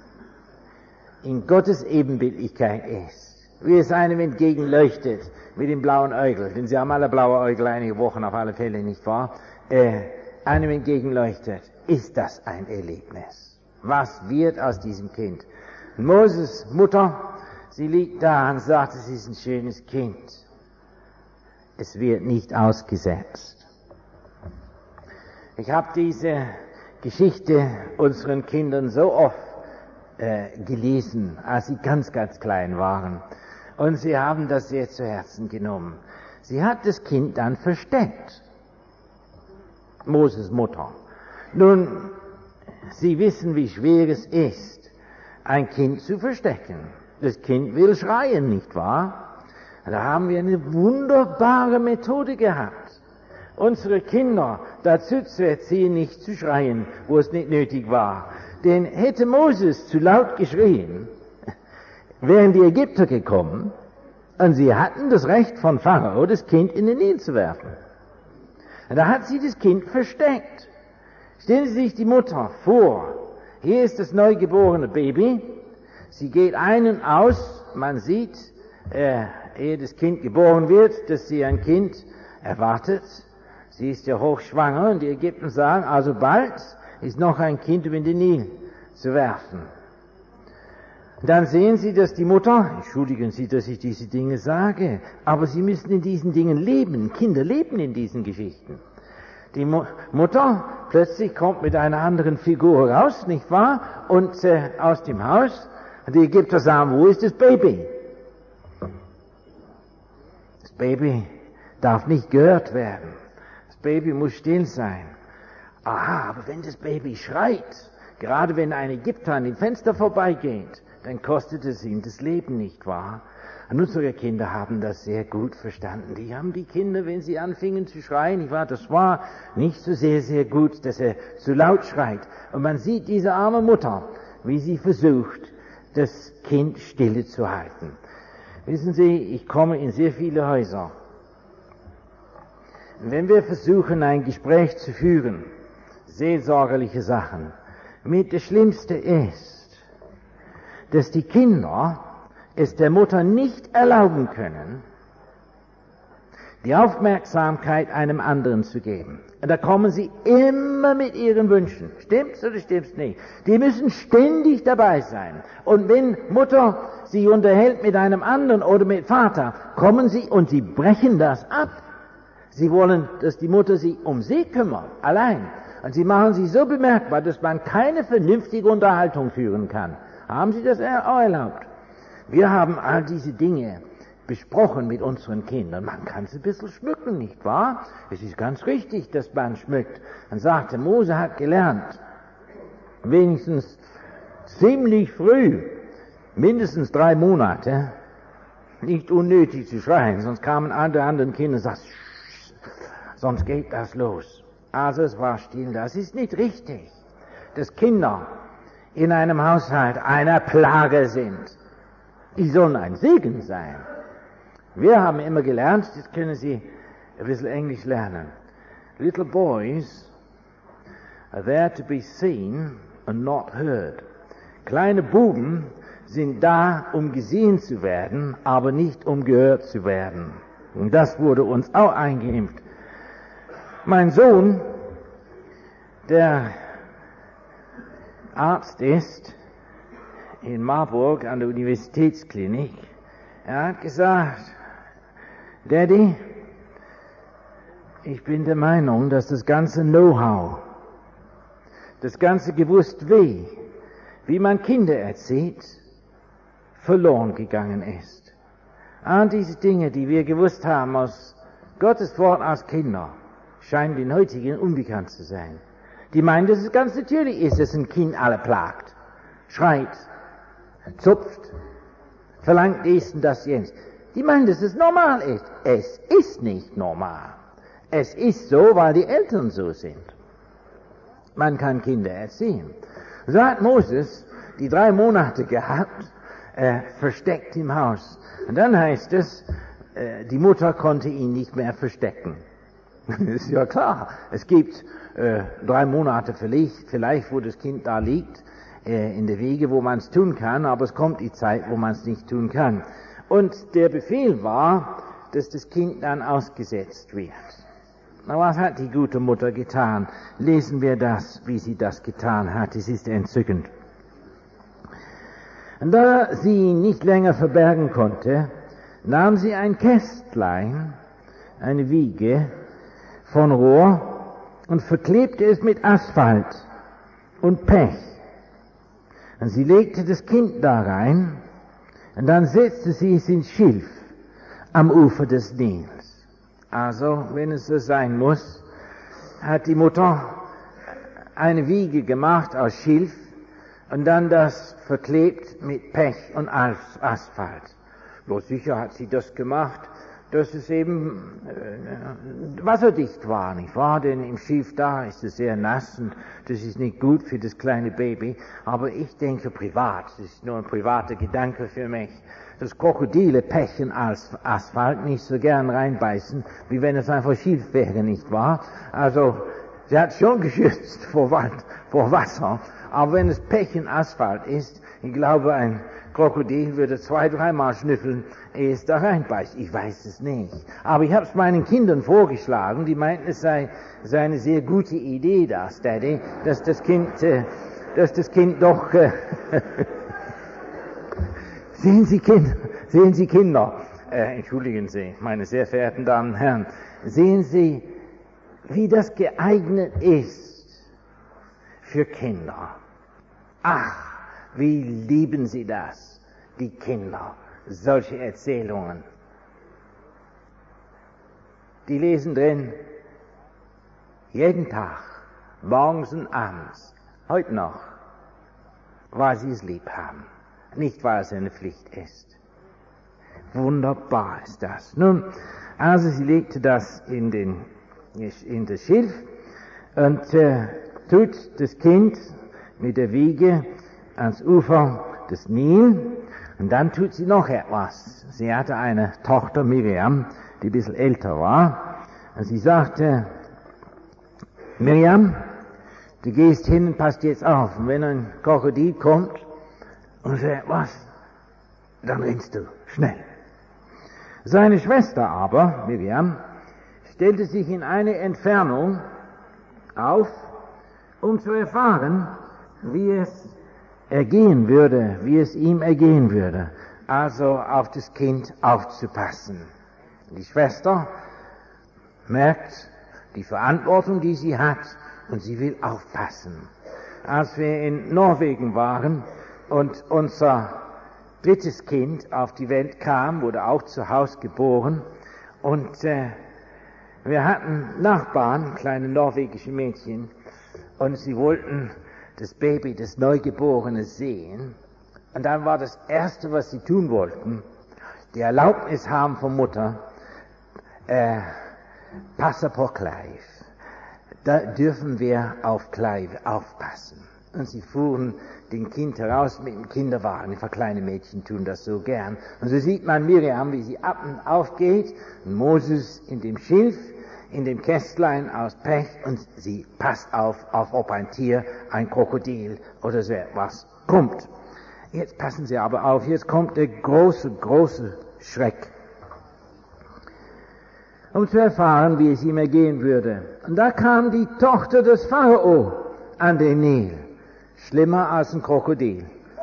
Speaker 1: in Gottes Ebenbildlichkeit ist, wie es einem entgegenleuchtet mit dem blauen Äugel, denn sie haben alle blaue Äugel einige Wochen auf alle Fälle, nicht wahr? Einem entgegenleuchtet, ist das ein Erlebnis. Was wird aus diesem Kind? Moses Mutter, sie liegt da und sagt, es ist ein schönes Kind. Es wird nicht ausgesetzt. Ich habe diese Geschichte unseren Kindern so oft gelesen, als sie ganz, ganz klein waren. Und sie haben das sehr zu Herzen genommen. Sie hat das Kind dann versteckt. Moses Mutter. Nun, Sie wissen, wie schwer es ist, ein Kind zu verstecken. Das Kind will schreien, nicht wahr? Da haben wir eine wunderbare Methode gehabt, unsere Kinder dazu zu erziehen, nicht zu schreien, wo es nicht nötig war. Denn hätte Moses zu laut geschrien, wären die Ägypter gekommen und sie hatten das Recht von Pharao, das Kind in den Nil zu werfen. Und da hat sie das Kind versteckt. Stellen Sie sich die Mutter vor. Hier ist das neugeborene Baby. Sie geht ein und aus. Man sieht, ehe das Kind geboren wird, dass sie ein Kind erwartet. Sie ist ja hochschwanger und die Ägypter sagen, also bald ist noch ein Kind in den Nil zu werfen. Dann sehen Sie, dass die Mutter, entschuldigen Sie, dass ich diese Dinge sage, aber Sie müssen in diesen Dingen leben. Kinder leben in diesen Geschichten. Die Mutter plötzlich kommt mit einer anderen Figur raus, nicht wahr? Und aus dem Haus. Die Ägypter sagen, wo ist das Baby? Das Baby darf nicht gehört werden. Das Baby muss still sein. Aha, aber wenn das Baby schreit, gerade wenn ein Ägypter an dem Fenster vorbeigeht, dann kostet es ihm das Leben, nicht wahr? Und unsere Kinder haben das sehr gut verstanden. Die haben die Kinder, wenn sie anfingen zu schreien, nicht wahr? Das war nicht so sehr gut, dass er zu laut schreit. Und man sieht diese arme Mutter, wie sie versucht, das Kind stille zu halten. Wissen Sie, ich komme in sehr viele Häuser. Und wenn wir versuchen, ein Gespräch zu führen, seelsorgerliche Sachen, das Schlimmste ist, dass die Kinder es der Mutter nicht erlauben können, die Aufmerksamkeit einem anderen zu geben. Und da kommen sie immer mit ihren Wünschen. Stimmt's oder stimmt's nicht? Die müssen ständig dabei sein. Und wenn Mutter sich unterhält mit einem anderen oder mit Vater, kommen sie und sie brechen das ab. Sie wollen, dass die Mutter sich um sie kümmert, allein. Und sie machen sich so bemerkbar, dass man keine vernünftige Unterhaltung führen kann. Haben Sie das auch erlaubt? Wir haben all diese Dinge besprochen mit unseren Kindern. Man kann es ein bisschen schmücken, nicht wahr? Es ist ganz richtig, dass man schmückt. Man sagte, Mose hat gelernt, wenigstens ziemlich früh, mindestens 3 Monate, nicht unnötig zu schreien, sonst kamen alle anderen Kinder und sagten, sonst geht das los. Also es war still. Das ist nicht richtig, dass Kinder in einem Haushalt einer Plage sind. Die sollen ein Segen sein. Wir haben immer gelernt, das können Sie ein bisschen Englisch lernen. Little boys are there to be seen and not heard. Kleine Buben sind da, um gesehen zu werden, aber nicht um gehört zu werden. Und das wurde uns auch eingeimpft. Mein Sohn, der Arzt ist in Marburg an der Universitätsklinik, er hat gesagt, Daddy, ich bin der Meinung, dass das ganze Know-how, das ganze gewusst wie man Kinder erzieht, verloren gegangen ist. All diese Dinge, die wir gewusst haben aus Gottes Wort als Kinder, scheinen den heutigen unbekannt zu sein. Die meinen, dass es ganz natürlich ist, dass ein Kind alle plagt, schreit, zupft, verlangt dies und das jenes. Die meinen, dass es normal ist. Es ist nicht normal. Es ist so, weil die Eltern so sind. Man kann Kinder erziehen. So hat Moses die 3 Monate gehabt, versteckt im Haus. Und dann heißt es, die Mutter konnte ihn nicht mehr verstecken. Das ist ja klar. Es gibt 3 Monate vielleicht, wo das Kind da liegt, in der Wiege, wo man es tun kann, aber es kommt die Zeit, wo man es nicht tun kann. Und der Befehl war, dass das Kind dann ausgesetzt wird. Na, was hat die gute Mutter getan? Lesen wir das, wie sie das getan hat. Es ist entzückend. Und da sie ihn nicht länger verbergen konnte, nahm sie ein Kästlein, eine Wiege von Rohr und verklebte es mit Asphalt und Pech. Und sie legte das Kind da rein und dann setzte sie es ins Schilf am Ufer des Nils. Also, wenn es so sein muss, hat die Mutter eine Wiege gemacht aus Schilf und dann das verklebt mit Pech und Asphalt. Bloß sicher hat sie das gemacht, dass es eben wasserdicht war, nicht wahr? Denn im Schilf da ist es sehr nass und das ist nicht gut für das kleine Baby. Aber ich denke privat, das ist nur ein privater Gedanke für mich, dass Krokodile Pech und Asphalt nicht so gern reinbeißen, wie wenn es einfach Schilf wäre, nicht wahr? Also Sie hat schon geschützt vor Wasser, aber wenn es Pech und Asphalt ist, ich glaube, ein Krokodil würde 2-3 Mal schnüffeln, ehe es da reinbeißt. Ich weiß es nicht. Aber ich habe es meinen Kindern vorgeschlagen, die meinten, es sei eine sehr gute Idee, das, Daddy, dass das Kind doch, sehen Sie Kinder, entschuldigen Sie, meine sehr verehrten Damen und Herren, sehen Sie, wie das geeignet ist für Kinder. Ach, wie lieben sie das, die Kinder, solche Erzählungen. Die lesen drin, jeden Tag, morgens und abends, heute noch, weil sie es lieb haben, nicht weil es eine Pflicht ist. Wunderbar ist das. Nun, also sie legte das in das Schilf und tut das Kind mit der Wiege ans Ufer des Nil, und dann tut sie noch etwas. Sie hatte eine Tochter, Miriam, die ein bisschen älter war, und sie sagte, Miriam, du gehst hin und passt jetzt auf, und wenn ein Krokodil kommt und sagt, was, dann rennst du, schnell. Seine Schwester aber, Miriam, stellte sich in eine Entfernung auf, um zu erfahren, wie es ihm ergehen würde, also auf das Kind aufzupassen. Die Schwester merkt die Verantwortung, die sie hat, und sie will aufpassen. Als wir in Norwegen waren und unser drittes Kind auf die Welt kam, wurde auch zu Hause geboren, und wir hatten Nachbarn, kleine norwegische Mädchen, und sie wollten das Baby, das Neugeborene, sehen. Und dann war das Erste, was sie tun wollten, die Erlaubnis haben von Mutter, passa på Clive. Da dürfen wir auf Clive aufpassen. Und sie fuhren den Kind heraus mit dem Kinderwagen. Die kleine Mädchen tun das so gern. Und so sieht man Miriam, wie sie ab und auf geht, und Moses in dem Schilf, in dem Kästlein aus Pech, und sie passt auf, ob ein Tier, ein Krokodil oder so etwas kommt. Jetzt passen Sie aber auf, jetzt kommt der große Schreck. Um zu erfahren, wie es ihm ergehen würde. Und da kam die Tochter des Pharao an den Nil. Schlimmer als ein Krokodil.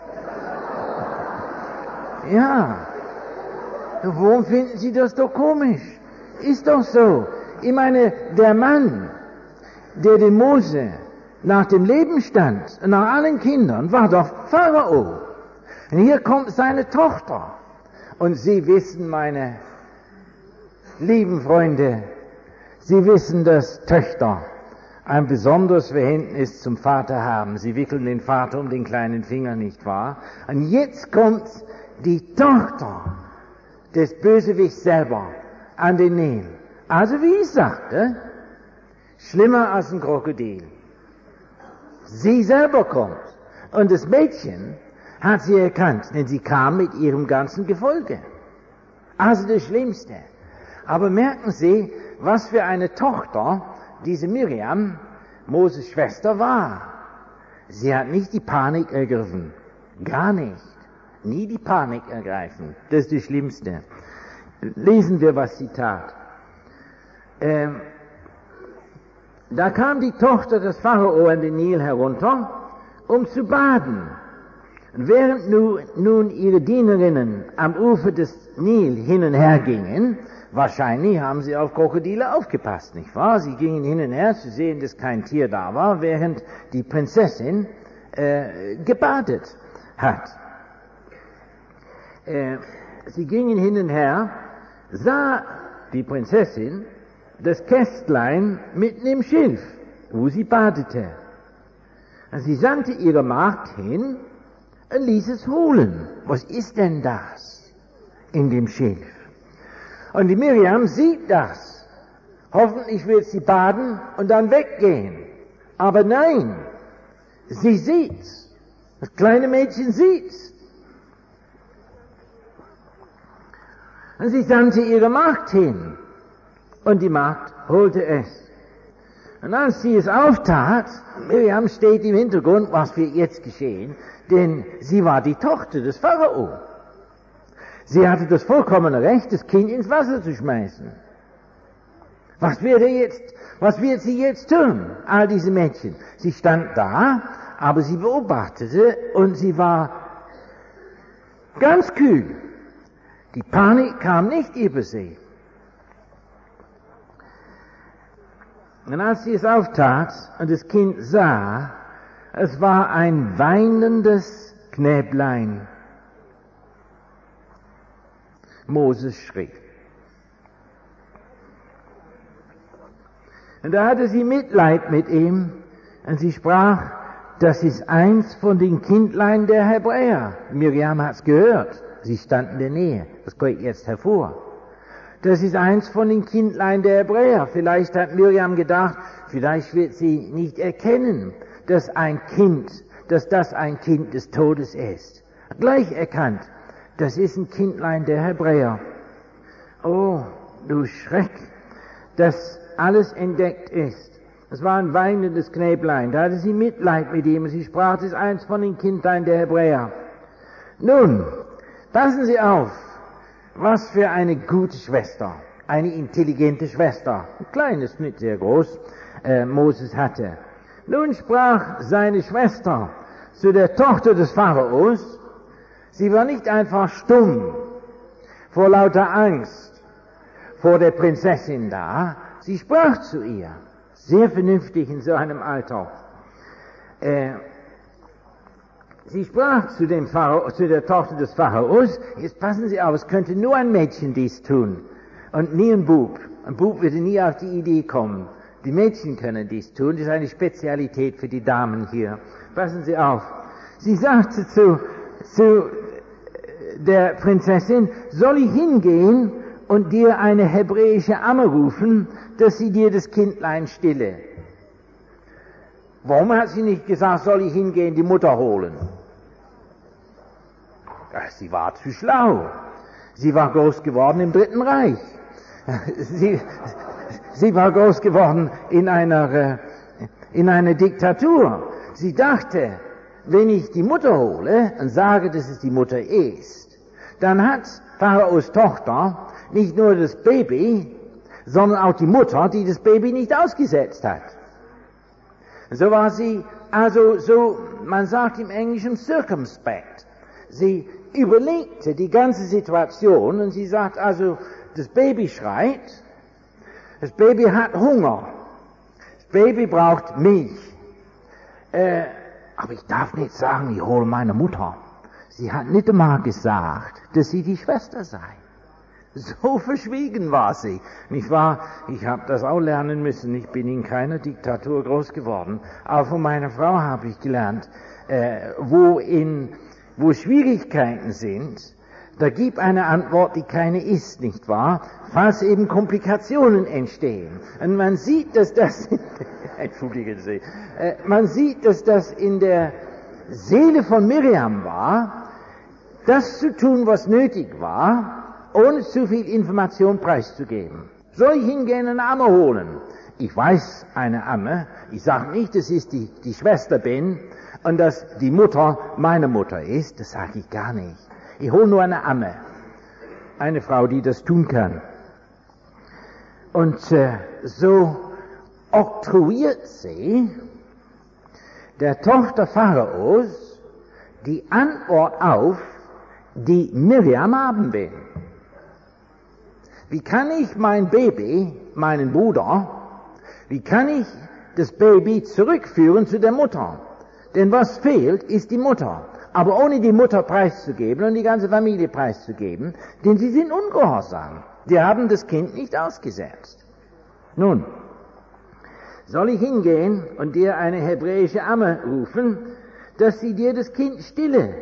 Speaker 1: Ja. Warum finden Sie das doch komisch? Ist doch so. Ich meine, der Mann, der dem Mose nach dem Leben stand, nach allen Kindern, war doch Pharao. Und hier kommt seine Tochter. Und Sie wissen, meine lieben Freunde, Sie wissen, dass Töchter ein besonderes Verhältnis zum Vater haben. Sie wickeln den Vater um den kleinen Finger, nicht wahr? Und jetzt kommt die Tochter des Bösewichts selber an den Nil. Also wie ich sagte, schlimmer als ein Krokodil. Sie selber kommt. Und das Mädchen hat sie erkannt, denn sie kam mit ihrem ganzen Gefolge. Also das Schlimmste. Aber merken Sie, was für eine Tochter diese Miriam, Moses Schwester, war. Sie hat nicht die Panik ergriffen. Gar nicht. Nie die Panik ergreifen. Das ist das Schlimmste. Lesen wir, was sie tat. Da kam die Tochter des Pharao an den Nil herunter, um zu baden. Und während nun ihre Dienerinnen am Ufer des Nil hin und her gingen, wahrscheinlich haben sie auf Krokodile aufgepasst, nicht wahr? Sie gingen hin und her zu sehen, dass kein Tier da war, während die Prinzessin gebadet hat. Sie gingen hin und her, sah die Prinzessin das Kästlein mitten im Schilf, wo sie badete. Und sie sandte ihre Magd hin und ließ es holen. Was ist denn das in dem Schilf? Und die Miriam sieht das. Hoffentlich wird sie baden und dann weggehen. Aber nein, sie sieht's. Das kleine Mädchen sieht's. Und sie sandte ihre Magd hin. Und die Magd holte es. Und als sie es auftat, Miriam steht im Hintergrund, was wird jetzt geschehen, denn sie war die Tochter des Pharao. Sie hatte das vollkommene Recht, das Kind ins Wasser zu schmeißen. Was wird sie jetzt tun, all diese Mädchen? Sie stand da, aber sie beobachtete und sie war ganz kühl. Die Panik kam nicht über sie. Und als sie es auftat und das Kind sah, es war ein weinendes Knäblein. Moses schrie. Und da hatte sie Mitleid mit ihm und sie sprach, das ist eins von den Kindlein der Hebräer. Miriam hat's gehört. Sie stand in der Nähe. Das kommt jetzt hervor. Das ist eins von den Kindlein der Hebräer. Vielleicht hat Miriam gedacht, vielleicht wird sie nicht erkennen, dass das ein Kind des Todes ist. Gleich erkannt, das ist ein Kindlein der Hebräer. Oh, du Schreck, dass alles entdeckt ist. Es war ein weinendes Knäblein. Da hatte sie Mitleid mit ihm und sie sprach, das ist eins von den Kindlein der Hebräer. Nun, passen Sie auf, was für eine gute Schwester, eine intelligente Schwester, ein kleines, nicht sehr groß, Moses hatte. Nun sprach seine Schwester zu der Tochter des Pharaos, sie war nicht einfach stumm vor lauter Angst vor der Prinzessin da, sie sprach zu ihr, sehr vernünftig in so einem Alter. Sie sprach zu der Tochter des Pharaos, jetzt passen Sie auf, es könnte nur ein Mädchen dies tun und nie ein Bub. Ein Bub würde nie auf die Idee kommen. Die Mädchen können dies tun, das ist eine Spezialität für die Damen hier. Passen Sie auf. Sie sagte zu der Prinzessin, soll ich hingehen und dir eine hebräische Amme rufen, dass sie dir das Kindlein stille? Warum hat sie nicht gesagt, soll ich hingehen, die Mutter holen? Sie war zu schlau. Sie war groß geworden im Dritten Reich. Sie war groß geworden in einer Diktatur. Sie dachte, wenn ich die Mutter hole und sage, dass es die Mutter ist, dann hat Pharaos Tochter nicht nur das Baby, sondern auch die Mutter, die das Baby nicht ausgesetzt hat. So war sie, man sagt im Englischen circumspect. Sie überlegte die ganze Situation und sie sagt also, das Baby schreit, das Baby hat Hunger, das Baby braucht Milch. Aber ich darf nicht sagen, ich hole meine Mutter. Sie hat nicht einmal gesagt, dass sie die Schwester sei. So verschwiegen war sie. Nicht wahr? Ich habe das auch lernen müssen. Ich bin in keiner Diktatur groß geworden. Aber von meiner Frau habe ich gelernt, wo Schwierigkeiten sind, da gib eine Antwort, die keine ist, nicht wahr? Falls eben Komplikationen entstehen. Und man sieht, dass das, entschuldigen Sie, man sieht, dass das in der Seele von Miriam war, das zu tun, was nötig war, ohne zu viel Information preiszugeben. Soll ich hingehen und eine Amme holen? Ich weiß eine Amme. Ich sage nicht, dass ich die Schwester bin und dass die Mutter meine Mutter ist. Das sage ich gar nicht. Ich hole nur eine Amme. Eine Frau, die das tun kann. Und so oktroyiert sie der Tochter Pharaos die Antwort auf, die Miriam haben will. Wie kann ich mein Baby, meinen Bruder, wie kann ich das Baby zurückführen zu der Mutter? Denn was fehlt, ist die Mutter. Aber ohne die Mutter preiszugeben und die ganze Familie preiszugeben, denn sie sind ungehorsam. Die haben das Kind nicht ausgesetzt. Nun, soll ich hingehen und dir eine hebräische Amme rufen, dass sie dir das Kind stille?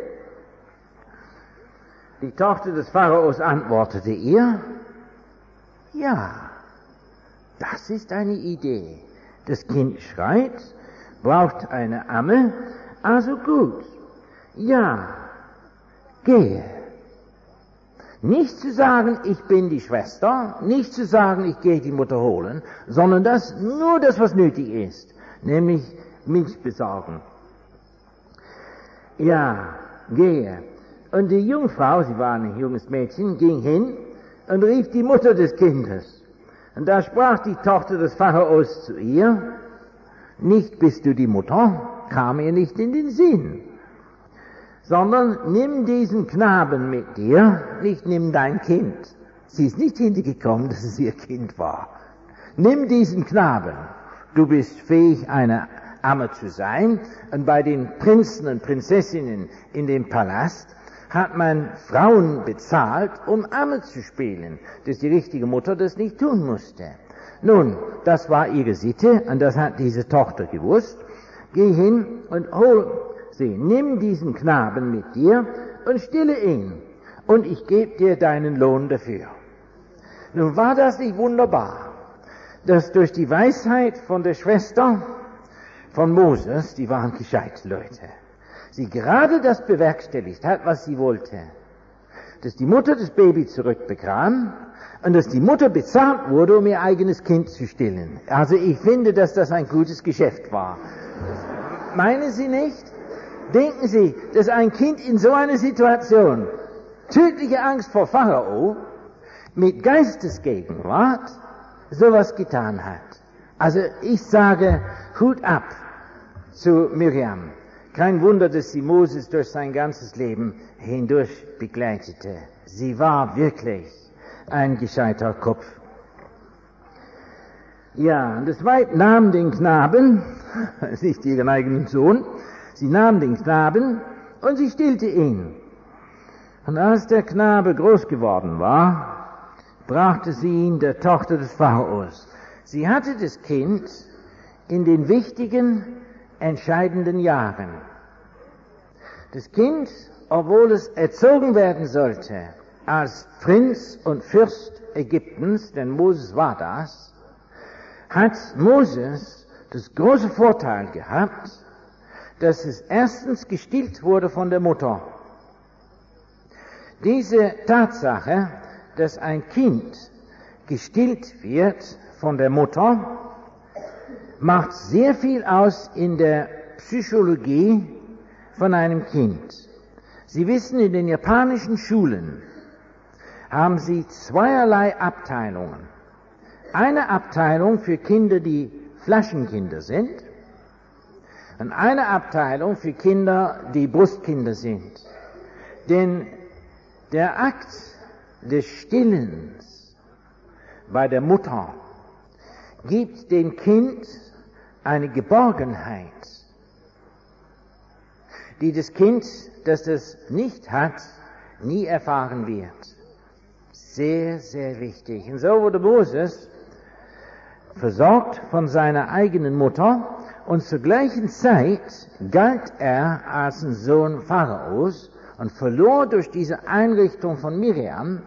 Speaker 1: Die Tochter des Pharaos antwortete ihr, ja, das ist eine Idee. Das Kind schreit, braucht eine Amme, also gut. Ja, gehe. Nicht zu sagen, ich bin die Schwester, nicht zu sagen, ich gehe die Mutter holen, sondern nur das, was nötig ist, nämlich Milch besorgen. Ja, gehe. Und die Jungfrau, sie war ein junges Mädchen, ging hin und rief die Mutter des Kindes. Und da sprach die Tochter des Pharaos zu ihr, nicht bist du die Mutter, kam ihr nicht in den Sinn, sondern nimm diesen Knaben mit dir, nicht nimm dein Kind. Sie ist nicht hintergekommen, dass es ihr Kind war. Nimm diesen Knaben, du bist fähig, eine Amme zu sein, und bei den Prinzen und Prinzessinnen in dem Palast hat man Frauen bezahlt, um Amme zu spielen, dass die richtige Mutter das nicht tun musste. Nun, das war ihre Sitte, und das hat diese Tochter gewusst. Geh hin und hol sie, nimm diesen Knaben mit dir und stille ihn, und ich gebe dir deinen Lohn dafür. Nun war das nicht wunderbar, dass durch die Weisheit von der Schwester von Moses, die waren gescheite Leute, sie gerade das bewerkstelligt hat, was sie wollte, dass die Mutter das Baby zurückbekam und dass die Mutter bezahlt wurde, um ihr eigenes Kind zu stillen. Also ich finde, dass das ein gutes Geschäft war. Meinen Sie nicht? Denken Sie, dass ein Kind in so einer Situation tödliche Angst vor Pharao mit Geistesgegenwart sowas getan hat? Also ich sage, Hut ab zu Miriam. Kein Wunder, dass sie Moses durch sein ganzes Leben hindurch begleitete. Sie war wirklich ein gescheiter Kopf. Ja, und das Weib nahm den Knaben, nicht ihren eigenen Sohn, sie nahm den Knaben und sie stillte ihn. Und als der Knabe groß geworden war, brachte sie ihn der Tochter des Pharaos. Sie hatte das Kind in den wichtigen, entscheidenden Jahren. Das Kind, obwohl es erzogen werden sollte als Prinz und Fürst Ägyptens, denn Moses war das, hat Moses das große Vorteil gehabt, dass es erstens gestillt wurde von der Mutter. Diese Tatsache, dass ein Kind gestillt wird von der Mutter, macht sehr viel aus in der Psychologie von einem Kind. Sie wissen, in den japanischen Schulen haben sie zweierlei Abteilungen. Eine Abteilung für Kinder, die Flaschenkinder sind, und eine Abteilung für Kinder, die Brustkinder sind. Denn der Akt des Stillens bei der Mutter gibt dem Kind eine Geborgenheit, die das Kind, das das nicht hat, nie erfahren wird. Sehr, sehr wichtig. Und so wurde Moses versorgt von seiner eigenen Mutter, und zur gleichen Zeit galt er als ein Sohn Pharaos und verlor durch diese Einrichtung von Miriam,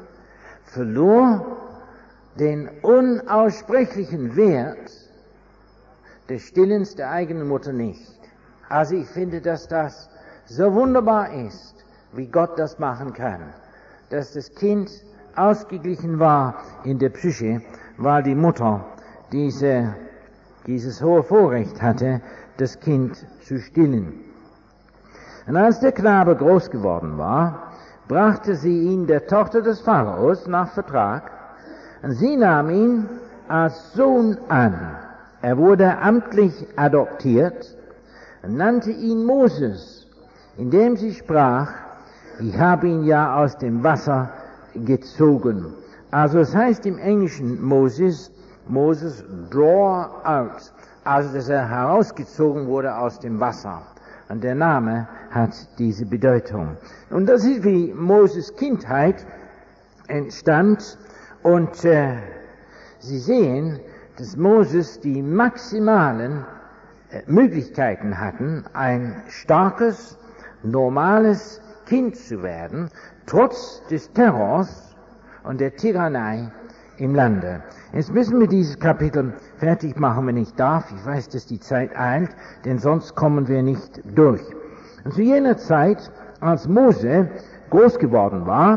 Speaker 1: den unaussprechlichen Wert des Stillens der eigenen Mutter nicht. Also ich finde, dass das so wunderbar ist, wie Gott das machen kann, dass das Kind ausgeglichen war in der Psyche, weil die Mutter dieses hohe Vorrecht hatte, das Kind zu stillen. Und als der Knabe groß geworden war, brachte sie ihn der Tochter des Pharaos nach Vertrag, und sie nahm ihn als Sohn an. Er wurde amtlich adoptiert und nannte ihn Moses, indem sie sprach, ich habe ihn ja aus dem Wasser gezogen. Also es heißt im Englischen Moses draw out, also dass er herausgezogen wurde aus dem Wasser. Und der Name hat diese Bedeutung. Und das ist, wie Moses Kindheit entstand. Und Sie sehen, dass Moses die maximalen Möglichkeiten hatten, ein starkes, normales Kind zu werden, trotz des Terrors und der Tyrannei im Lande. Jetzt müssen wir dieses Kapitel fertig machen, wenn ich darf. Ich weiß, dass die Zeit eilt, denn sonst kommen wir nicht durch. Und zu jener Zeit, als Mose groß geworden war,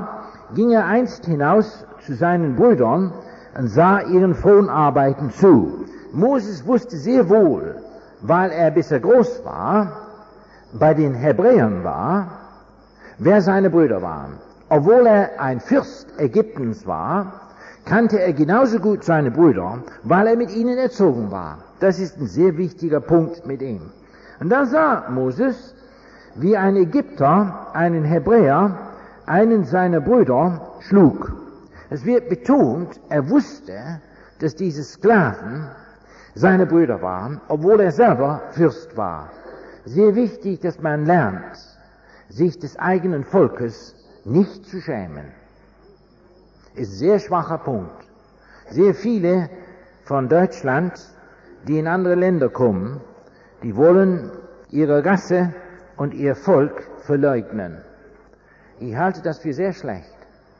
Speaker 1: ging er einst hinaus zu seinen Brüdern und sah ihren Fronarbeiten zu. Moses wusste sehr wohl, weil er bis er groß war, bei den Hebräern war, wer seine Brüder waren. Obwohl er ein Fürst Ägyptens war, kannte er genauso gut seine Brüder, weil er mit ihnen erzogen war. Das ist ein sehr wichtiger Punkt mit ihm. Und da sah Moses, wie ein Ägypter einen Hebräer, einen seiner Brüder, schlug. Es wird betont, er wusste, dass diese Sklaven seine Brüder waren, obwohl er selber Fürst war. Sehr wichtig, dass man lernt, sich des eigenen Volkes nicht zu schämen. Ist ein sehr schwacher Punkt. Sehr viele von Deutschland, die in andere Länder kommen, die wollen ihre Rasse und ihr Volk verleugnen. Ich halte das für sehr schlecht.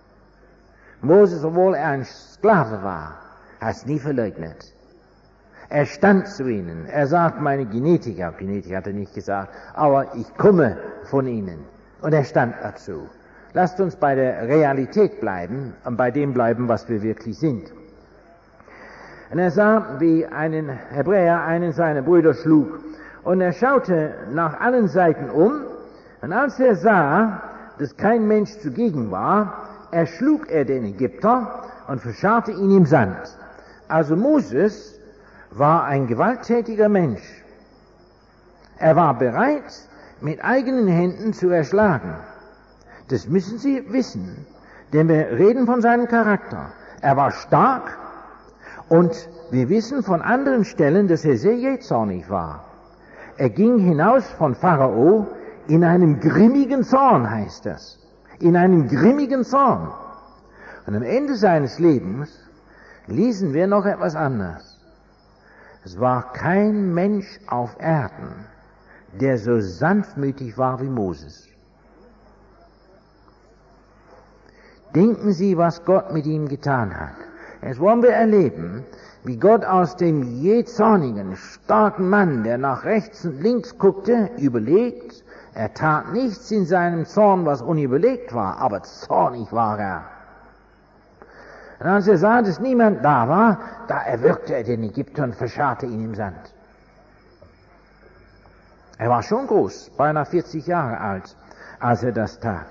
Speaker 1: Moses, obwohl er ein Sklave war, hat es nie verleugnet. Er stand zu ihnen. Er sagt, meine Genetik hat er nicht gesagt, aber ich komme von ihnen. Und er stand dazu. Lasst uns bei der Realität bleiben und bei dem bleiben, was wir wirklich sind. Und er sah, wie einen Hebräer einen seiner Brüder schlug. Und er schaute nach allen Seiten um. Und als er sah, dass kein Mensch zugegen war, erschlug er den Ägypter und verscharrte ihn im Sand. Also Moses war ein gewalttätiger Mensch. Er war bereit, mit eigenen Händen zu erschlagen. Das müssen Sie wissen, denn wir reden von seinem Charakter. Er war stark und wir wissen von anderen Stellen, dass er sehr jähzornig war. Er ging hinaus von Pharao in einem grimmigen Zorn, heißt das. In einem grimmigen Zorn. Und am Ende seines Lebens lesen wir noch etwas anderes. Es war kein Mensch auf Erden, der so sanftmütig war wie Moses. Denken Sie, was Gott mit ihm getan hat. Jetzt wollen wir erleben, wie Gott aus dem jähzornigen, starken Mann, der nach rechts und links guckte, überlegt. Er tat nichts in seinem Zorn, was unüberlegt war, aber zornig war er. Und als er sah, dass niemand da war, da erwürgte er den Ägypter und verscharrte ihn im Sand. Er war schon groß, beinahe 40 Jahre alt, als er das tat.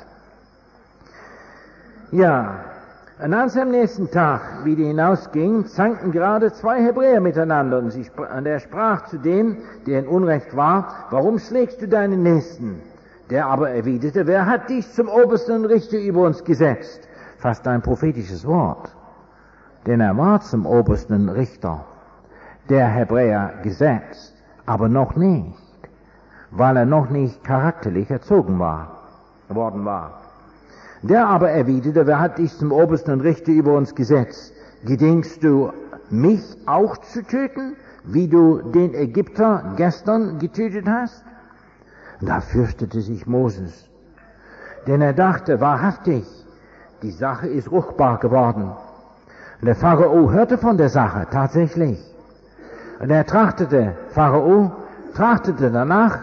Speaker 1: Ja, und als er am nächsten Tag wieder hinausging, zankten gerade zwei Hebräer miteinander und er sprach zu dem, der in Unrecht war, warum schlägst du deinen Nächsten? Der aber erwiderte, wer hat dich zum obersten Richter über uns gesetzt? Fast ein prophetisches Wort. Denn er war zum obersten Richter der Hebräer gesetzt, aber noch nicht, weil er noch nicht charakterlich erzogen worden war. Der aber erwiderte, wer hat dich zum obersten Richter über uns gesetzt? Gedenkst du, mich auch zu töten, wie du den Ägypter gestern getötet hast? Da fürchtete sich Moses, denn er dachte, wahrhaftig, die Sache ist ruchbar geworden. Und der Pharao hörte von der Sache, tatsächlich. Und Pharao trachtete danach,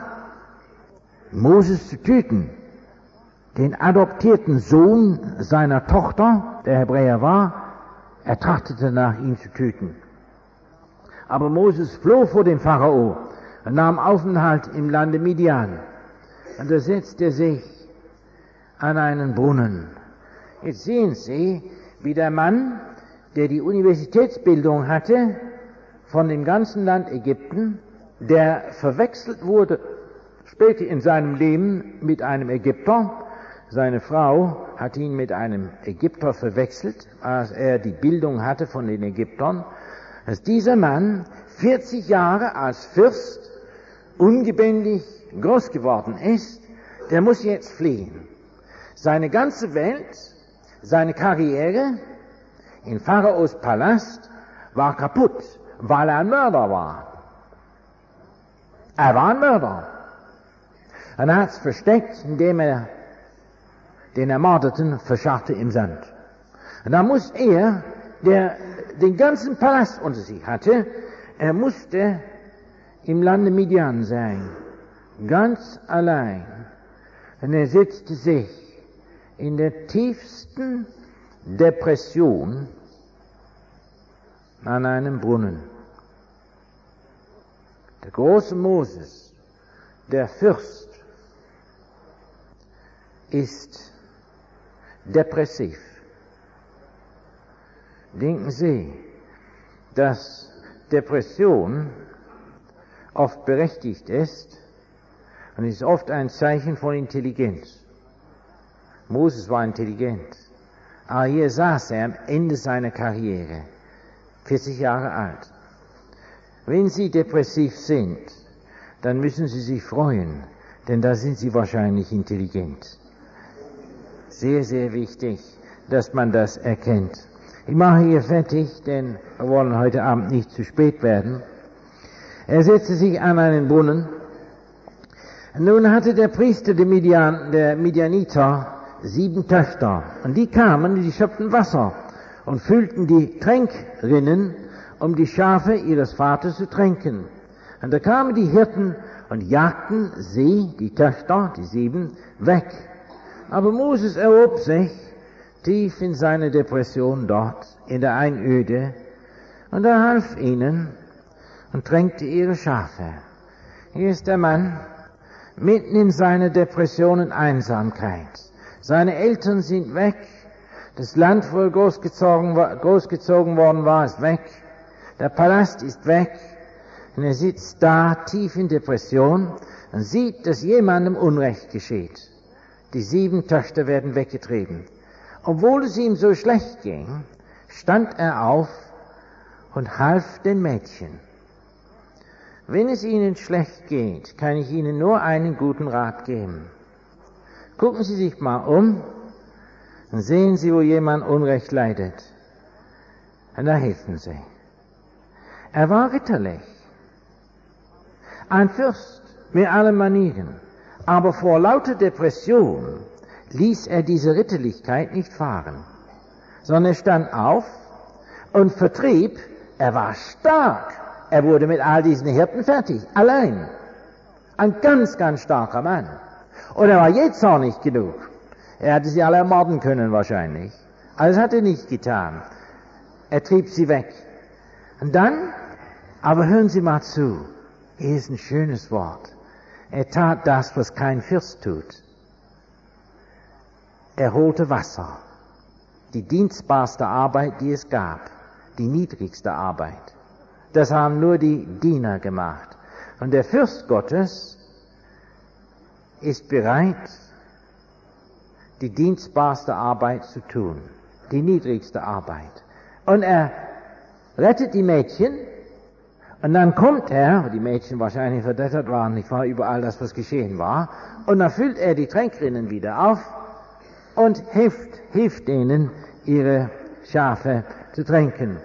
Speaker 1: Moses zu töten. Den adoptierten Sohn seiner Tochter, der Hebräer war, er trachtete nach, ihn zu töten. Aber Moses floh vor dem Pharao und nahm Aufenthalt im Lande Midian. Und da setzte er sich an einen Brunnen. Jetzt sehen Sie, wie der Mann, der die Universitätsbildung hatte von dem ganzen Land Ägypten, der verwechselt wurde später in seinem Leben mit einem Ägypter. Seine Frau hat ihn mit einem Ägypter verwechselt, als er die Bildung hatte von den Ägyptern. Dass dieser Mann 40 Jahre als Fürst ungebändigt groß geworden ist, der muss jetzt fliehen. Seine ganze Welt, seine Karriere in Pharaos Palast war kaputt, weil er ein Mörder war. Er war ein Mörder. Und er hat es versteckt, indem er den Ermordeten verscharrte im Sand. Und da muss er, der den ganzen Palast unter sich hatte, er musste im Lande Midian sein, ganz allein. Und er setzte sich in der tiefsten Depression an einem Brunnen. Der große Moses, der Fürst, ist depressiv. Denken Sie, dass Depression oft berechtigt ist und ist oft ein Zeichen von Intelligenz. Moses war intelligent, aber hier saß er am Ende seiner Karriere, 40 Jahre alt. Wenn Sie depressiv sind, dann müssen Sie sich freuen, denn da sind Sie wahrscheinlich intelligent. Sehr, sehr wichtig, dass man das erkennt. Ich mache hier fertig, denn wir wollen heute Abend nicht zu spät werden. Er setzte sich an einen Brunnen. Nun hatte der Priester, der Midianiter, 7 Töchter. Und die kamen, die schöpften Wasser und füllten die Tränkrinnen, um die Schafe ihres Vaters zu tränken. Und da kamen die Hirten und jagten sie, die Töchter, die 7, weg. Aber Moses erhob sich tief in seine Depression dort, in der Einöde, und er half ihnen und tränkte ihre Schafe. Hier ist der Mann, mitten in seiner Depression und Einsamkeit. Seine Eltern sind weg, das Land, wo er großgezogen worden war, ist weg, der Palast ist weg, und er sitzt da tief in Depression und sieht, dass jemandem Unrecht geschieht. Die 7 Töchter werden weggetrieben. Obwohl es ihm so schlecht ging, stand er auf und half den Mädchen. Wenn es Ihnen schlecht geht, kann ich Ihnen nur einen guten Rat geben. Gucken Sie sich mal um und sehen Sie, wo jemand Unrecht leidet. Und da helfen Sie. Er war ritterlich. Ein Fürst mit allen Manieren. Aber vor lauter Depression ließ er diese Ritterlichkeit nicht fahren, sondern er stand auf und vertrieb. Er war stark. Er wurde mit all diesen Hirten fertig, allein. Ein ganz, ganz starker Mann. Und er war jetzt auch nicht genug. Er hätte sie alle ermorden können wahrscheinlich. Aber das hat er nicht getan. Er trieb sie weg. Und dann, aber hören Sie mal zu, hier ist ein schönes Wort. Er tat das, was kein Fürst tut. Er holte Wasser. Die dienstbarste Arbeit, die es gab. Die niedrigste Arbeit. Das haben nur die Diener gemacht. Und der Fürst Gottes ist bereit, die dienstbarste Arbeit zu tun. Die niedrigste Arbeit. Und er rettet die Mädchen. Und dann kommt er, wo die Mädchen wahrscheinlich verdettert waren, nicht wahr, überall das, was geschehen war. Und dann füllt er die Tränkrinnen wieder auf und hilft ihnen, ihre Schafe zu tränken.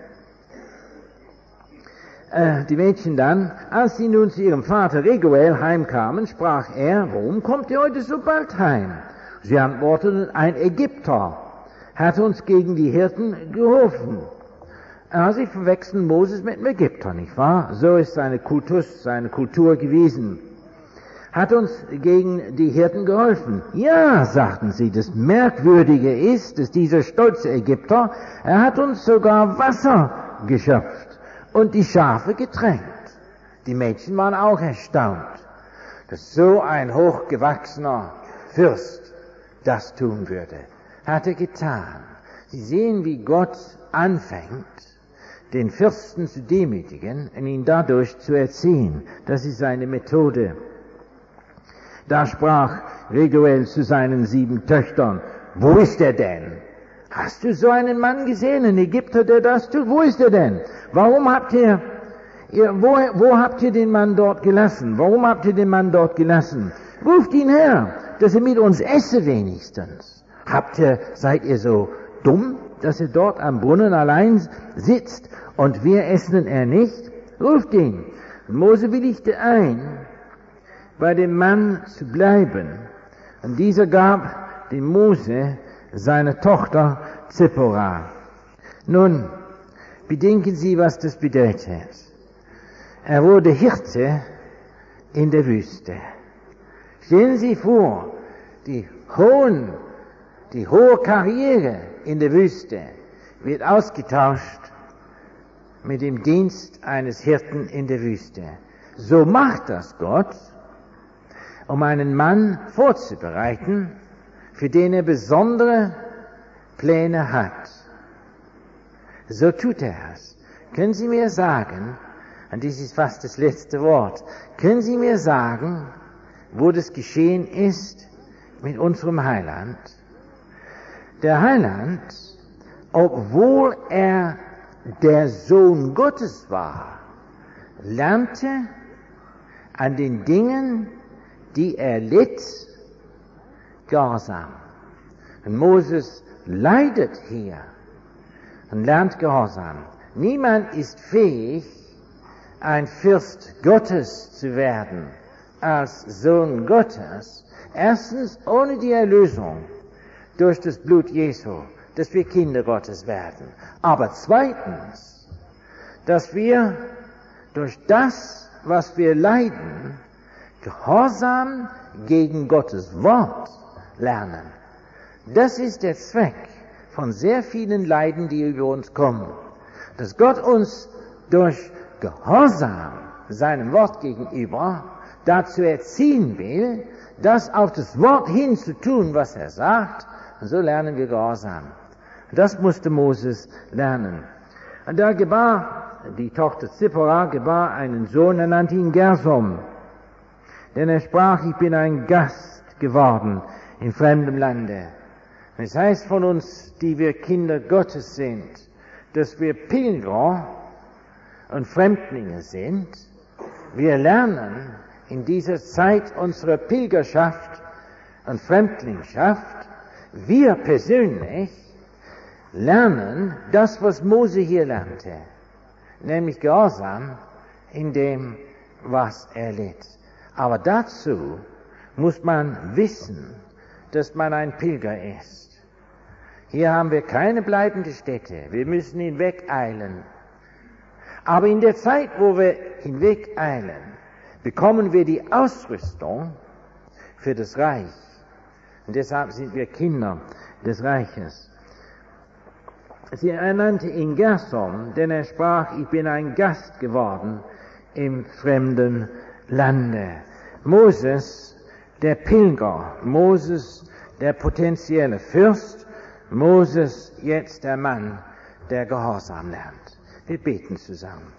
Speaker 1: Die Mädchen dann, als sie nun zu ihrem Vater Reguel heimkamen, sprach er, warum kommt ihr heute so bald heim? Sie antworteten, ein Ägypter hat uns gegen die Hirten geholfen. Sie verwechseln Moses mit dem Ägypter, nicht wahr? So ist seine Kultur gewesen. Hat uns gegen die Hirten geholfen. Ja, sagten sie, das Merkwürdige ist, dass dieser stolze Ägypter, er hat uns sogar Wasser geschöpft und die Schafe getränkt. Die Mädchen waren auch erstaunt, dass so ein hochgewachsener Fürst das tun würde. Hat er getan. Sie sehen, wie Gott anfängt, den Fürsten zu demütigen und ihn dadurch zu erziehen. Das ist seine Methode. Da sprach Reguel zu seinen 7 Töchtern, wo ist er denn? Hast du so einen Mann gesehen, einen Ägypter, der das tut? Wo ist er denn? Warum habt ihr, wo habt ihr den Mann dort gelassen? Warum habt ihr den Mann dort gelassen? Ruft ihn her, dass er mit uns esse wenigstens. Seid ihr so dumm, dass er dort am Brunnen allein sitzt und wir essen er nicht? Ruft ihn. Und Mose willigte ein, bei dem Mann zu bleiben. Und dieser gab dem Mose seine Tochter Zippora. Nun, bedenken Sie, was das bedeutet. Er wurde Hirte in der Wüste. Stellen Sie vor, die hohen Die hohe Karriere in der Wüste wird ausgetauscht mit dem Dienst eines Hirten in der Wüste. So macht das Gott, um einen Mann vorzubereiten, für den er besondere Pläne hat. So tut er es. Können Sie mir sagen, und dies ist fast das letzte Wort, können Sie mir sagen, wo das geschehen ist mit unserem Heiland? Der Heiland, obwohl er der Sohn Gottes war, lernte an den Dingen, die er litt, Gehorsam. Und Moses leidet hier und lernt Gehorsam. Niemand ist fähig, ein Fürst Gottes zu werden, als Sohn Gottes. Erstens ohne die Erlösung durch das Blut Jesu, dass wir Kinder Gottes werden. Aber zweitens, dass wir durch das, was wir leiden, Gehorsam gegen Gottes Wort lernen. Das ist der Zweck von sehr vielen Leiden, die über uns kommen. Dass Gott uns durch Gehorsam seinem Wort gegenüber dazu erziehen will, das auf das Wort hin zu tun, was er sagt. Und so lernen wir Gehorsam. Das musste Moses lernen. Und da gebar die Tochter Zippora einen Sohn, er nannte ihn Gersom. Denn er sprach, ich bin ein Gast geworden in fremdem Lande. Es heißt von uns, die wir Kinder Gottes sind, dass wir Pilger und Fremdlinge sind. Wir lernen in dieser Zeit unserer Pilgerschaft und Fremdlingschaft, wir persönlich lernen das, was Mose hier lernte, nämlich Gehorsam in dem, was er litt. Aber dazu muss man wissen, dass man ein Pilger ist. Hier haben wir keine bleibende Stätte. Wir müssen hinwegeilen. Aber in der Zeit, wo wir hinwegeilen, bekommen wir die Ausrüstung für das Reich. Und deshalb sind wir Kinder des Reiches. Sie ernannte ihn Gersom, denn er sprach, ich bin ein Gast geworden im fremden Lande. Moses, der Pilger, Moses, der potenzielle Fürst, Moses, jetzt der Mann, der Gehorsam lernt. Wir beten zusammen.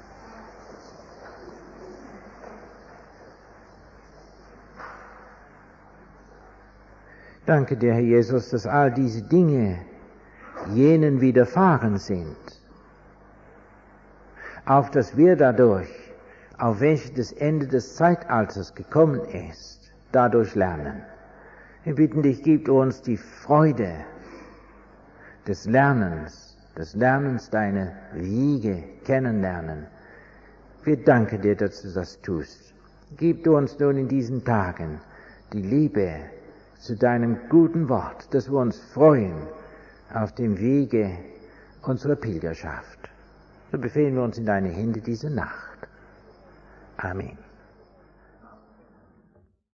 Speaker 1: Danke dir, Herr Jesus, dass all diese Dinge jenen widerfahren sind, auf dass wir dadurch, auf welche das Ende des Zeitalters gekommen ist, dadurch lernen. Wir bitten dich, gib uns die Freude des Lernens deiner Wiege kennenlernen. Wir danken dir, dass du das tust. Gib uns nun in diesen Tagen die Liebe zu deinem guten Wort, dass wir uns freuen auf dem Wege unserer Pilgerschaft. So befehlen wir uns in deine Hände diese Nacht. Amen.